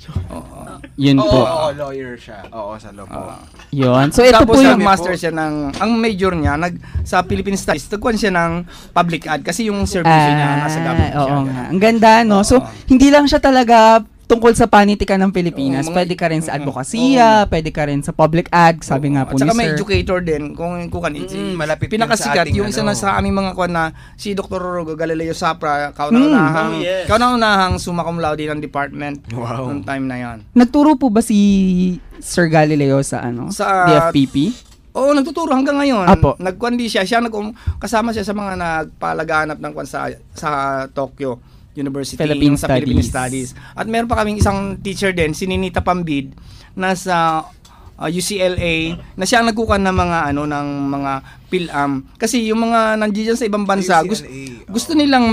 Yun po. Lawyer siya. Sa law po. Yun. So, ito po yung master siya ang major niya, sa Philippine Studies, nagkuhan siya ng public ad kasi yung service niya nasa government siya. Oo nga. Ang ganda, no? So, hindi lang siya talaga tungkol sa panitikan ng Pilipinas. Pwede ka rin sa advokasya, pwede ka rin sa public ad, sabi nga po ni sir. At saka may educator din, kung malapit pinakasikat yung isa na sa aming mga kwan na si Dr. Galileo Sapra, kauna-unahang summa cum laude ng department noong time na yan. Nagturo po ba si Sir Galileo sa DFPP? Oo, nagtuturo hanggang ngayon. Nagkwandi siya kasama siya sa mga nagpalaganap ng kwan sa Tokyo University, Philippine sa Philippine Studies. At meron pa kaming isang teacher din, si Ninita Pambid, nasa UCLA, na siya ang nagkukan ng mga ng mga PhilAm. Kasi yung mga nandiyan sa ibang bansa, gusto nilang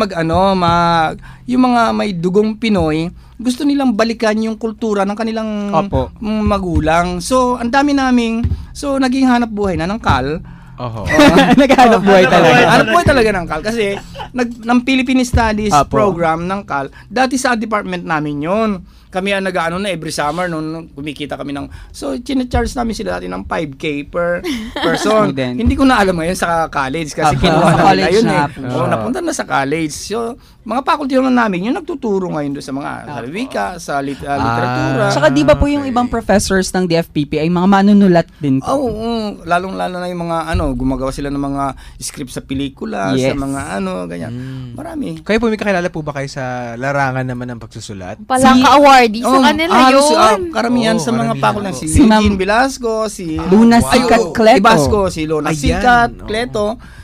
yung mga may dugong Pinoy, gusto nilang balikan yung kultura ng kanilang magulang. So, ang dami naging hanap buhay na ng KAL. Naghanap buhay talaga. Hanap buhay talaga ng KAL kasi ng Philippine Studies program ng KAL, dati sa department namin yun. Kami ang every summer noon kumikita kami so chine-charge namin sila dati ng 5K per person. Hindi ko na alam ngayon sa college kasi kinuha na nila yun napunta na sa college. So mga faculty naman namin yung nagtuturo ngayon doon sa mga wika, sa literatura. Saka di ba po yung ibang professors ng DFPP ay mga manunulat din po? Lalong-lalo na yung mga gumagawa sila ng mga script sa pelikula, sa mga ganyan. Marami. Kayo po may kakilala po ba kayo sa larangan naman ng pagsusulat? Palaka-awardee sa kanila yun. Karamihan sa mga faculty si Eugene Velasco, si Luna Sikat Cleto. Si Luna Sikat Cleto.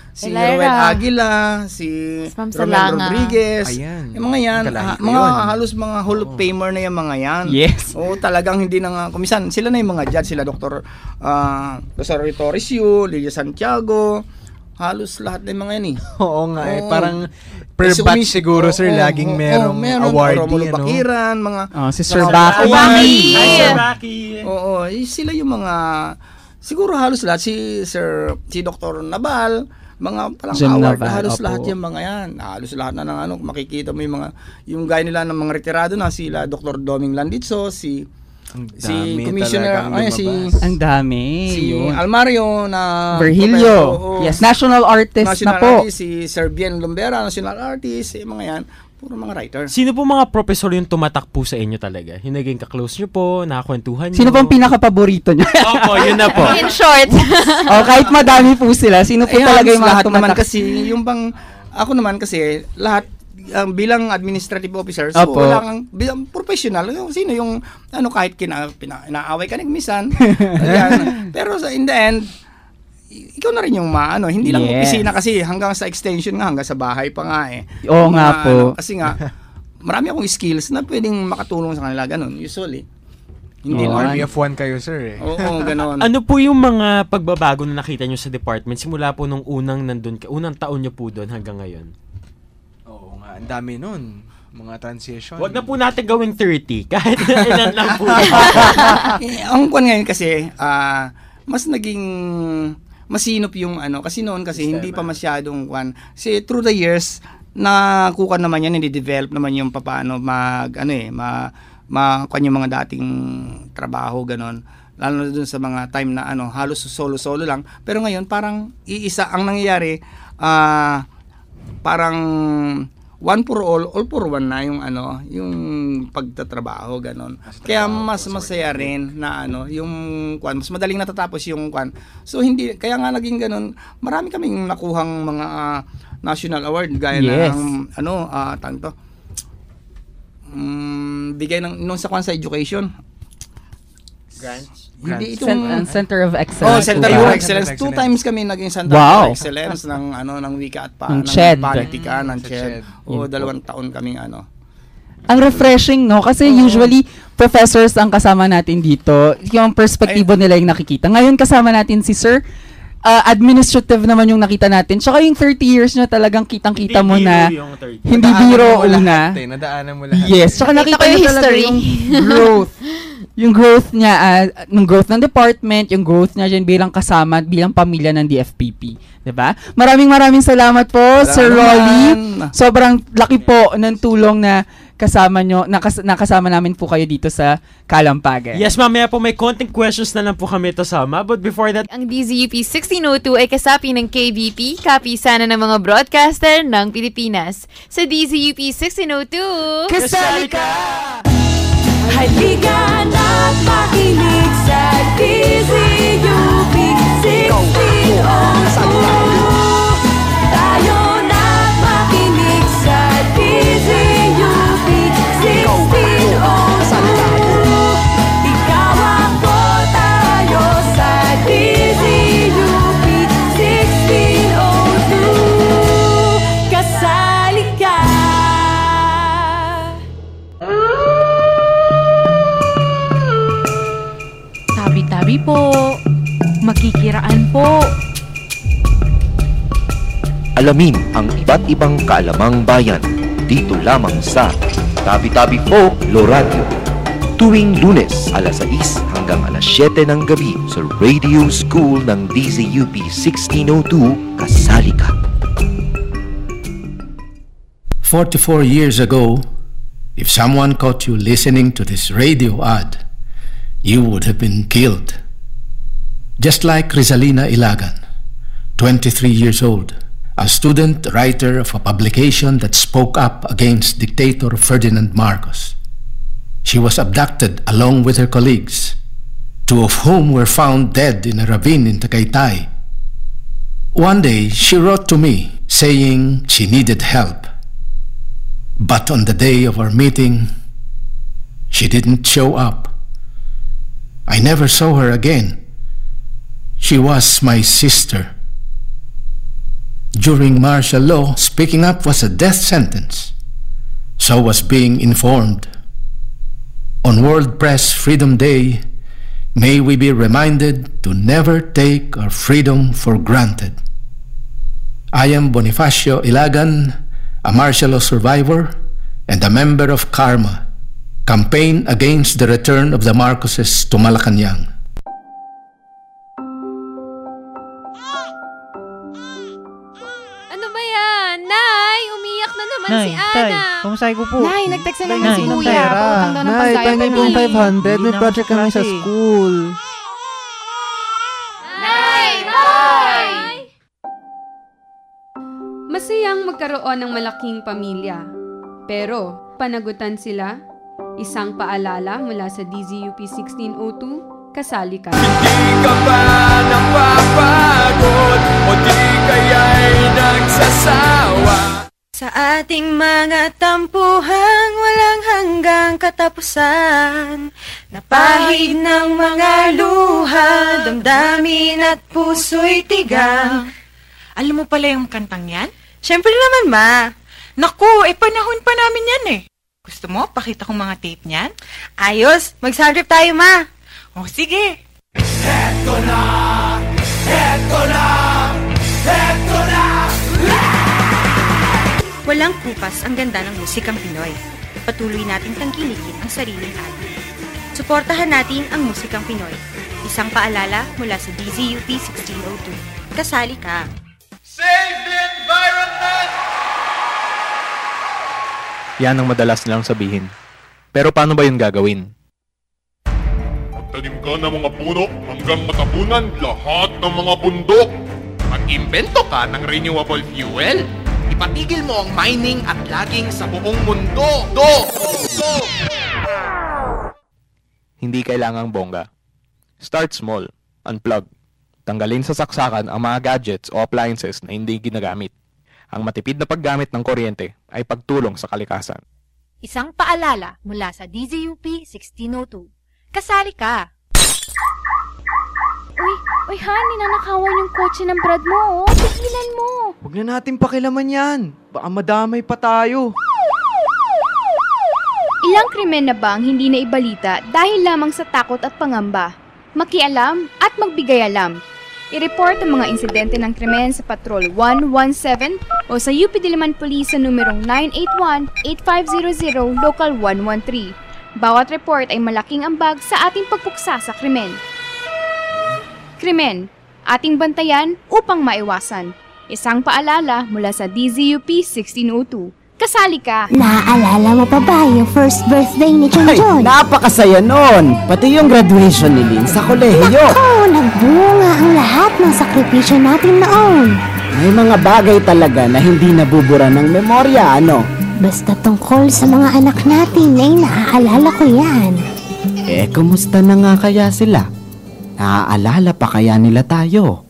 si Elira. Roel Aguila, si Ma'am Romel Salanga. Rodriguez. Ayan. Yung mga yan, Kalahi ko mga yun. halos mga Hall of Famer na yung mga yan. Yes. Oo, talagang hindi na nga, kumisan, sila na yung mga judge, sila Dr. Rosario Torres Yu, Lilia Santiago, halos lahat na yung mga yan eh. Oo nga eh, Oo. parang per Si batch siguro sir, laging merong awardee, Romulo ano? Bakiran, mga Si Sir Baki. Baki. Hi, Sir Baki. Oo, sila yung mga siguro halos lahat si Dr. Nabal, mga palang Jim award, Naval, halos opo. lahat yung mga yan. Halos lahat na ng makikita mo yung gaya nila ng mga retirado na sila Dr. Doming Landitzo, si Commissioner, ang dami. si Yun. Almario na Virgilio. Yes, national artist national na po. artist, si Sir Bien Lumbera, national artist, mga yan, puro mga writer. Sino po mga professor yung tumatak po sa inyo talaga? Yung naging ka-close nyo po, nakakwentuhan nyo? Sino pong pinaka-paborito niya? Opo, yun na po. In short. Kahit madami po sila, sino po Ayan, talaga yung mga lahat naman tumatak? kasi, yung bang, ako naman kasi, lahat, bilang administrative officer, so Opo. wala kang, bilang professional, sino yung, kahit inaaway ka minsan, ayan. Pero in the end, ikaw na rin yung hindi lang opisina kasi, hanggang sa extension nga, hanggang sa bahay pa nga eh. Oo nga po. Kasi nga, marami akong skills na pwedeng makatulong sa kanila, ganun, usually. Hindi lang. Army of one kayo sir eh. Oo, ganon. Ano po yung mga pagbabago na nakita nyo sa department simula po nung unang taon nyo po doon hanggang ngayon? Oo nga, ang dami nun. Mga transition. Wag na po natin gawing 30, kahit ilan lang po. Ang kwan ngayon kasi, mas naging masinop yung kasi noon kasi hindi pa masyadong kwan. Kasi through the years, nakuha naman yan, hindi-develop naman yung paano kwan yung mga dating trabaho, ganon. Lalo na dun sa mga time na halos solo-solo lang. Pero ngayon, parang iisa ang nangyayari, parang one for all for one na yung yung pagtatrabaho, ganon. Kaya mas masaya rin na yung kwan, mas madaling natatapos yung kwan. So kaya nga naging ganon, marami kaming nakuhang mga national award gaya ng tanto. Bigay nung sa kwan sa education. Grants? Hindi itong Center of Excellence. Center of Excellence. 2 times kami naging Center of Excellence ng wika at ng panitikan, ng CHED. 2 taon kaming Ang refreshing, no? Kasi usually, professors ang kasama natin dito. Yung perspektibo nila yung nakikita. Ngayon, kasama natin si Sir. Administrative naman yung nakita natin. Tsaka yung 30 years nyo talagang kitang-kita mo na hindi biro una. Nadaanan mo lahat. Yes. Tsaka nakita nyo talaga yung growth. Yung growth niya, yung growth ng department, yung growth niya dyan bilang kasama, bilang pamilya ng DFPP. Diba? Maraming salamat po, Sir Rolly. Sobrang laki po ng tulong na kasama nyo, nakasama namin po kayo dito sa Kalampagan. Yes, mamaya po may konting questions na lang po kami to sama. But before that, ang DZUP 1602 ay kasapi ng KBP, kapisana ng mga broadcaster ng Pilipinas. Sa DZUP 1602, kasali ka! Halika na't makinig sa DZUP 1602. Tayo na't makinig sa DZUP 1602. Ikaw ako, tayo sa DZUP 1602. Kasali ka. Tabi-tabi po. Makikiraan po. Alamin ang iba't ibang kaalamang bayan dito lamang sa Tabi-Tabi Po Loradio. Tuwing Lunes, alas 6 hanggang alas 7 ng gabi sa Radio School ng DZUP 1602, kasali ka. 44 years ago, if someone caught you listening to this radio ad, you would have been killed. Just like Rizalina Ilagan, 23 years old, a student writer of a publication that spoke up against dictator Ferdinand Marcos. She was abducted along with her colleagues, 2 of whom were found dead in a ravine in Tagaytay. One day, she wrote to me saying she needed help. But on the day of our meeting, she didn't show up. I never saw her again. She was my sister. During martial law, speaking up was a death sentence. So was being informed. On World Press Freedom Day, may we be reminded to never take our freedom for granted. I am Bonifacio Ilagan, a martial law survivor and a member of Karma, campaign against the return of the Marcoses to Malacanang. Ano ba yan? Nay, umiyak na naman si Ana. Tay, pamasahe ko po. Nay, nag-text na naman si Kuya. Pautang daw ng Nay, pagkaya. pangay po 500. May project kami sa school. Masayang magkaroon ng malaking pamilya. Pero, panagutan sila, isang paalala mula sa DZUP 1602, kasali ka. Hindi ka ba napapagod o di kaya'y nagsasawa? Sa ating mga tampuhan, walang hanggang katapusan. Napahid ng mga luha, damdamin at puso'y tigang. Alam mo pala yung kantang yan? Siyempre naman, Ma. Naku, panahon pa namin yan eh. Gusto mo, pakita kong mga tape niyan? Ayos, mag-sound trip tayo, Ma. O, sige. Eto na! Eto na! Eto na! Walang kupas ang ganda ng musikang Pinoy. Patuloy nating tangkilikin ang sariling atin. Suportahan natin ang musikang Pinoy. Isang paalala mula sa DZUP 1602. Kasali ka! Save the environment! Yan ang madalas nilang sabihin. Pero paano ba yun gagawin? Magtanim ka ng mga puno hanggang matabunan lahat ng mga bundok. Mag-imbento ka ng renewable fuel. Ipatigil mo ang mining at logging sa buong mundo. Hindi kailangang bongga. Start small. Unplug. Tanggalin sa saksakan ang mga gadgets o appliances na hindi ginagamit. Ang matipid na paggamit ng kuryente ay pagtulong sa kalikasan. Isang paalala mula sa DZUP 1602. Kasali ka! Uy, Han, ninanakawan yung kotse ng Brad mo, oh. Tigilan mo. Huwag na natin pakilaman yan. Baka madamay pa tayo. Ilang krimen na ba ang hindi na ibalita dahil lamang sa takot at pangamba? Makialam at magbigay alam. I-report ang mga insidente ng krimen sa Patrol 117 o sa UP Diliman Police sa numerong 981-8500 Local 113. Bawat report ay malaking ambag sa ating pagpuksa sa krimen. Krimen, ating bantayan upang maiwasan. Isang paalala mula sa DZUP 1602. Kasali ka! Naaalala mo pa ba yung first birthday ni John? Napakasaya nun! Pati yung graduation ni Lynn sa kolehiyo. Nako, nagbunga ang lahat ng sakripisyo natin noon. May mga bagay talaga na hindi nabubura ng memorya, ano? Basta tungkol sa mga anak natin, ay naaalala ko yan. Kumusta na nga kaya sila? Naaalala pa kaya nila tayo?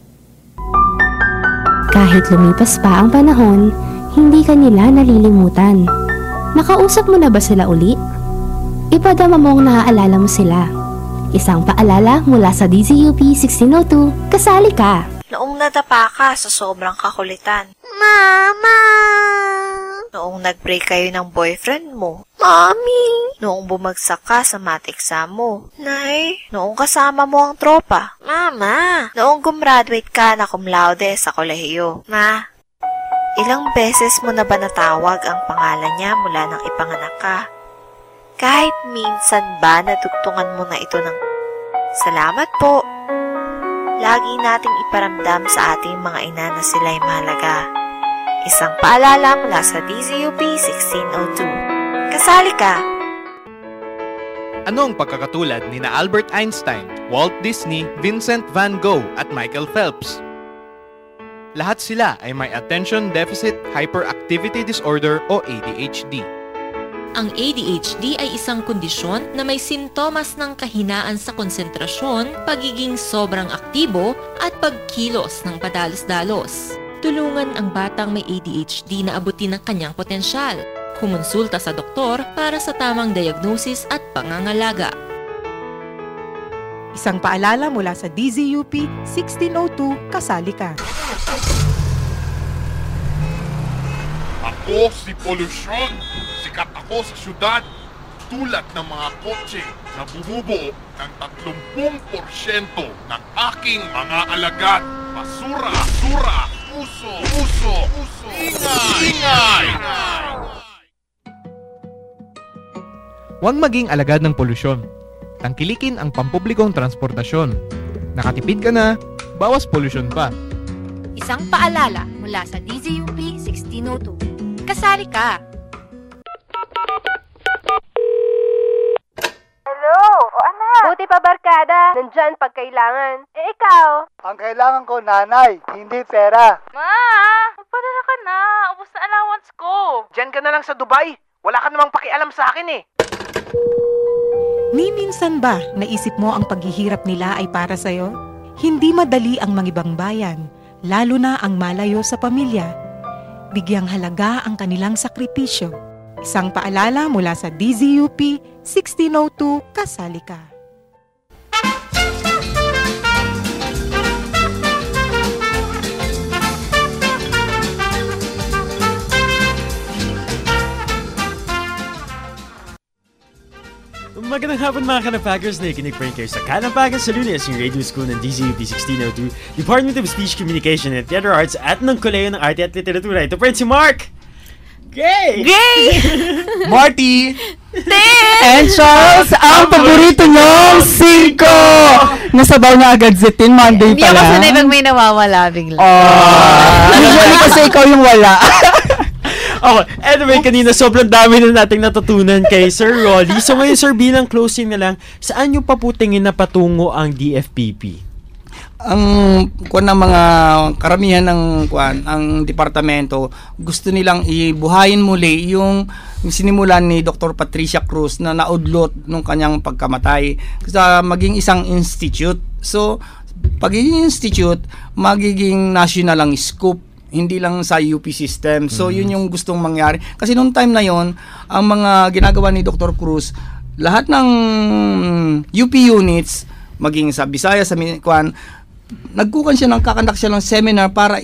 Kahit lumipas pa ang panahon, hindi ka nila nalilimutan. Nakausap mo na ba sila uli? Ipadama mong naaalala mo sila. Isang paalala mula sa DZUP 1602. Kasali ka! Noong nadapa ka sa sobrang kakulitan. Mama! Noong nag-break kayo ng boyfriend mo. Mommy! Noong bumagsak ka sa math exam mo. Nay! Noong kasama mo ang tropa. Mama! Noong gumraduate ka na cum laude sa kolehiyo. Ma! Ilang beses mo na ba natawag ang pangalan niya mula nang ipanganak ka? Kahit minsan ba natugtungan mo na ito ng salamat po? Lagi nating iparamdam sa ating mga ina na sila'y mahalaga. Isang paalala mula sa DZUP 1602. Kasali ka! Ano ang pagkakatulad ni na Albert Einstein, Walt Disney, Vincent van Gogh at Michael Phelps? Lahat sila ay may Attention Deficit Hyperactivity Disorder o ADHD. Ang ADHD ay isang kondisyon na may sintomas ng kahinaan sa konsentrasyon, pagiging sobrang aktibo at pagkilos ng padalos-dalos. Tulungan ang batang may ADHD na abutin ang kanyang potensyal. Kumonsulta sa doktor para sa tamang diagnosis at pangangalaga. Isang paalala mula sa DZUP 1602, kasali ka. Ako si Polusyon. Sikat ako sa syudad. Tulad ng mga kotse na bumubuo ng 30% ng aking mga alagad. Basura, basura, uso, uso, uso, ingay. Huwag maging alagad ng polusyon. Tangkilikin ang pampublikong transportasyon. Nakatipid ka na, bawas polusyon pa. Isang paalala mula sa DZUP 1602. Kasali ka! Hello! O anak! Buti pa barkada. Nandyan pag kailangan. Eh ikaw? Ang kailangan ko, nanay, hindi pera. Ma! Magpadala ka na. Ubus na allowance ko. Diyan ka na lang sa Dubai. Wala ka namang pakialam sa akin eh. Ni minsan ba naisip mo ang paghihirap nila ay para sa'yo? Hindi madali ang mangibang bayan, lalo na ang malayo sa pamilya. Bigyang halaga ang kanilang sakripisyo. Isang paalala mula sa DZUP 1602, kasali ka. Magandang hapon mga Kanampagers, nakikinig pa rin kayo sa Kanampagan sa Lunes, yung radio school ng DZUP 1602, Department of Speech Communication and Theater Arts at ng Koleyo ng Arte at Literatura. Ito pa rin si Mark! Gay! Gay! Marty! And Charles, ang paborito niyong 5! Nasabaw na agad zitin, Monday Hindi pa ako lang. sanay pag may nawawala bigla. Usually kasi ikaw yung wala. Okay, anyway, kanina sobrang dami na nating natutunan kay Sir Rolly. So ngayon, Sir, bilang closing na lang, saan nyo paputingin na patungo ang DFPP? Ang kuan ng mga karamihan ng kuan ang departamento gusto nilang ibuhayin muli yung sinimulan ni Dr. Patricia Cruz na naudlot nung kanyang pagkamatay sa maging isang institute. So pagiging institute magiging national ang scope, hindi lang sa UP system. So yun yung gustong mangyari kasi noong time na yon ang mga ginagawa ni Dr. Cruz, lahat ng UP units maging sa Bisaya, sa kuan, nagkukan siya kakandak siya ng seminar para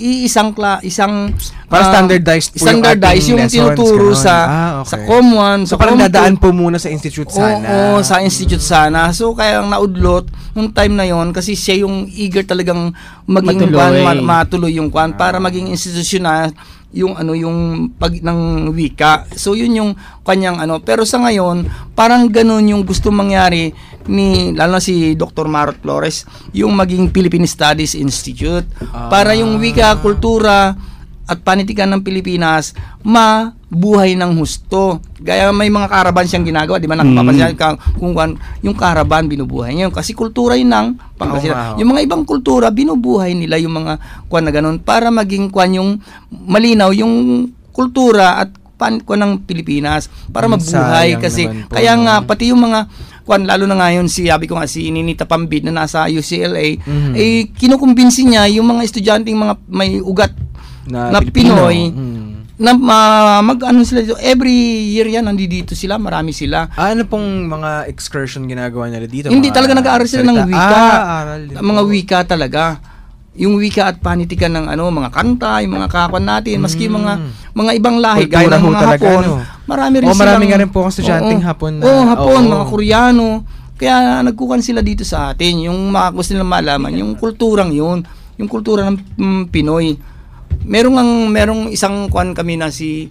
para standardized yung tinuturo sa COM 1, so parang dadaan po muna sa institute sana. Oo, sa institute sana. So kaya ang naudlot nung time na yon kasi siya yung eager talagang maging matuloy yung kwan para maging institutional yung yung pag ng wika. So yun yung kanyang pero sa ngayon parang ganun yung gusto mangyari ni lalo na si Dr. Marot Flores, yung maging Philippine Studies Institute para yung wika, kultura at panitikan ng Pilipinas mabuhay ng husto. Gaya may mga karaban siyang ginagawa, di ba? Nakapapansin kung yung karaban binubuhay niya kasi kultura yun ng Pangasinan. Yung mga ibang kultura binubuhay nila yung mga kuan na ganun para maging kuan yung malinaw yung kultura at kuan ng Pilipinas para mabuhay kasi kaya nga pati yung mga kuan lalo na ngayon si Ninita Pambid na nasa UCLA kinukumbinsi niya yung mga estudyanteng mga may ugat na Pinoy na sila dito. Every year yan nandito sila, marami sila. Ano pong mga excursion ginagawa nila dito? Hindi talaga nag-aaral sila ng wika. Mga wika talaga. Yung wika at panitikan ng mga kanta, yung mga kakuan natin, maski mga ibang lahi gaya ng mga Hapon. Marami rin silang marami nga rin po ang estudyanteng Hapon na. Hapon, mga Koreano. Kaya nagkukan sila dito sa atin. Yung gusto nilang malaman, yung kulturang yun, yung kultura ng Pinoy. Merong isang kuan kami na si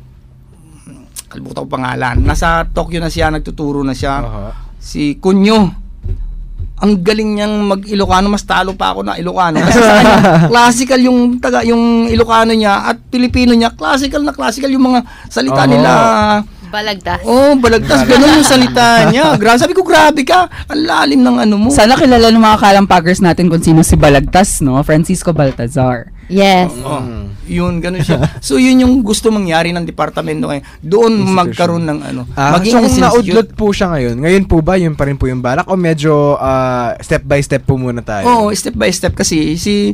kalimutan ko pangalan. Nasa Tokyo na siya, nagtuturo na siya. Si Kunyo. Ang galing niyang mag-Ilocano, mas talo pa ako na Ilocano. Kasi sa kanya, classical yung Ilocano niya at Pilipino niya, classical yung mga salita nila. Balagtas. Balagtas. Ganun yung salita niya. Sabi ko, grabe ka. Ang lalim ng mo. Sana kilala ng mga Kalampagers natin kung sino si Balagtas, no? Francisco Baltazar. Yes. Yun, ganun siya. So, yun yung gusto mangyari ng departamento ngayon. Doon magkaroon ng so, kung naudlot po siya ngayon po ba, yun pa rin po yung balak o medyo step by step po muna tayo? Oo, step by step kasi si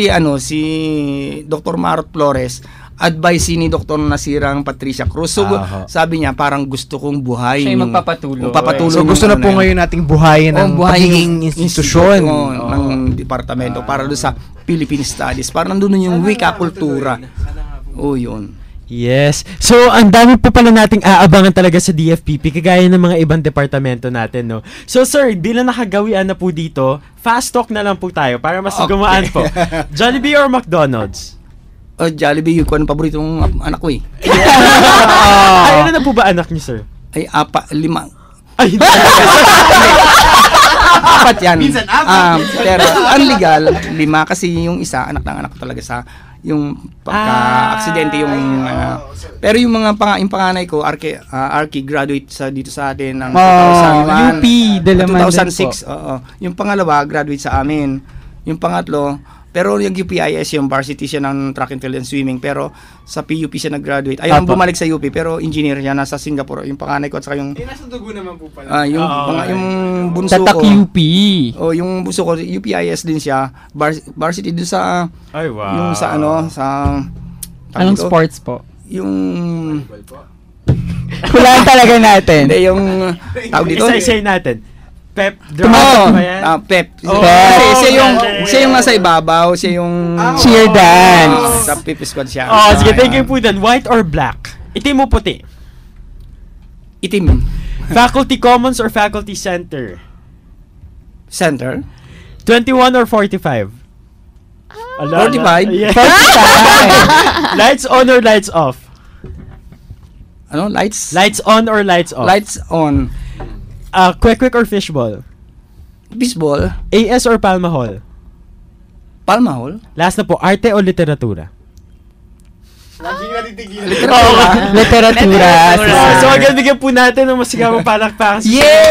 Dr. Marot Flores advice ni Dr. Nasirang Patricia Cruz. So, sabi niya, parang gusto kong buhay. Siya yung magpapatuloy. So, gusto na po ngayon nating buhayin ng pagiging institusyon ng departamento para doon sa Philippine Studies. Para nandun yung wika, kultura. Yun. Yes. So, ang dami po pala nating aabangan talaga sa DFPP, kagaya ng mga ibang departamento natin, no? So, sir, bilang nakagawian na po dito, fast talk na lang po tayo para mas gumaan po. Jollibee or McDonald's? Jollibee, yung kung anong paboritong anak ko eh. Ay, ano na po ba anak niyo, sir? Ay, 5. Ay, hindi. 4 yan. Minsan 4. Pero, ang legal, 5 kasi yung isa, anak ko talaga sa yung pagka-aksidente yung pero yung mga yung panganay ko Arki graduate dito sa atin ng 2001 UP 2006 yung pangalawa graduate sa amin, yung pangatlo pero yung UPIS yung varsity siya ng track and field and swimming pero sa PUP siya nag-graduate ayaw bumalik sa UP pero engineer siya nasa Singapore yung panganay ko at saka yung nasa dugo naman po pala yung bunso Tatak ko UP yung bunso ko UPIS din siya varsity doon sa ay wow yung sa anong sports po yung hulaan talaga natin hindi yung tawag dito isa-isay natin Pep Pep siya yung nasa ibabaw siya yung cheer dance sa Pep Squad siya sige thank you po then white or black itim o puti itim faculty commons or faculty center 21 or 45 45 yeah. 45 lights on or lights off lights on or lights off lights on quick or fishball AS or Palma Hall last na po arte o literatura laging natitigil literatura so agad bigyan po natin ng masigawang palakpakan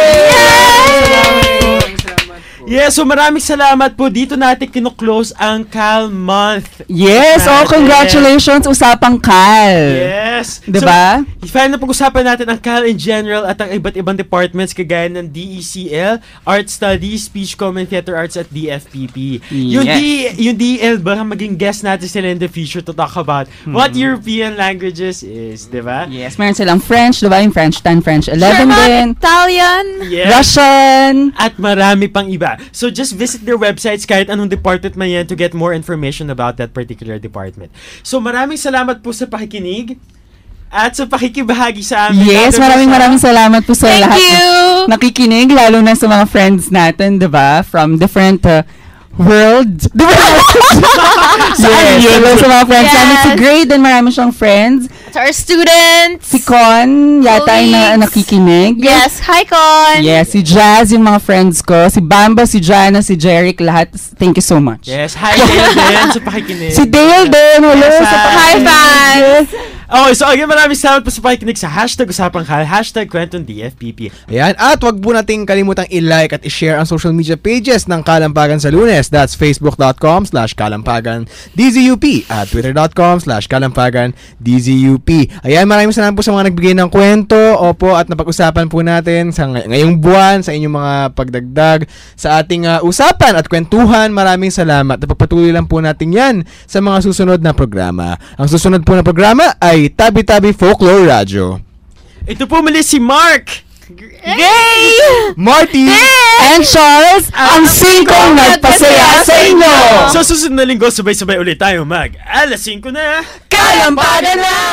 Yes, so maraming salamat po. Dito natin kino-close ang Cal Month. Yes, congratulations, Usapang Cal. Yes. Diba? So, final na pag-usapan natin ang Cal in general at ang iba't ibang departments kagaya ng DECL, Art Studies, Speech, Common Theater Arts at DFPP. Yes. Yung DEL, baka maging guest natin sila in the future to talk about what European languages is, diba? Yes, meron silang French, diba? Yung French 10, French 11 German, din. Italian, yes. Russian, at marami pang iba. So just visit their websites kahit anong department man yan to get more information about that particular department. So maraming salamat po sa pakikinig at sa pakikibahagi sa amin. Yes, maraming salamat po sa lahat nakikinig, lalo na sa mga friends natin, diba? From different world. Yes, hello sa mga friends namin. Si Gray din, marami siyang friends. To our students. Si Con, yata yung nakikinig. Yes, hi Con. Yes, si Jazz, yung mga friends ko. Si Bamba, si Jana, si Jeric, lahat. Thank you so much. Yes, hi Dale din sa pakikinig. Si Dale din, hello sa pakikinig. Hi fans. Okay, so again, maraming salamat po sa pakikinig sa #UsapangKal, #KwentongDFPP. Ayan, at wag po nating kalimutang i-like at i-share ang social media pages ng Kalampagan sa Lunes. That's facebook.com/kalampagan-DZUP at twitter.com/kalampagan-DZUP. Ayan, maraming salamat po sa mga nagbigay ng kwento, opo, at napag-usapan po natin sa ngayong buwan, sa inyong mga pagdagdag sa ating usapan at kwentuhan. Maraming salamat. Napagpatuloy lang po natin yan sa mga susunod na programa. Ang susunod po na programa ay Tabi-Tabi Folklore Radio. Ito po muli si Mark! Yay! Marty! And Charles, ang 5 nagpasaya sa inyo! So susunod na linggo, sabay-sabay ulit tayo mag alas 5 na Kalampagan na!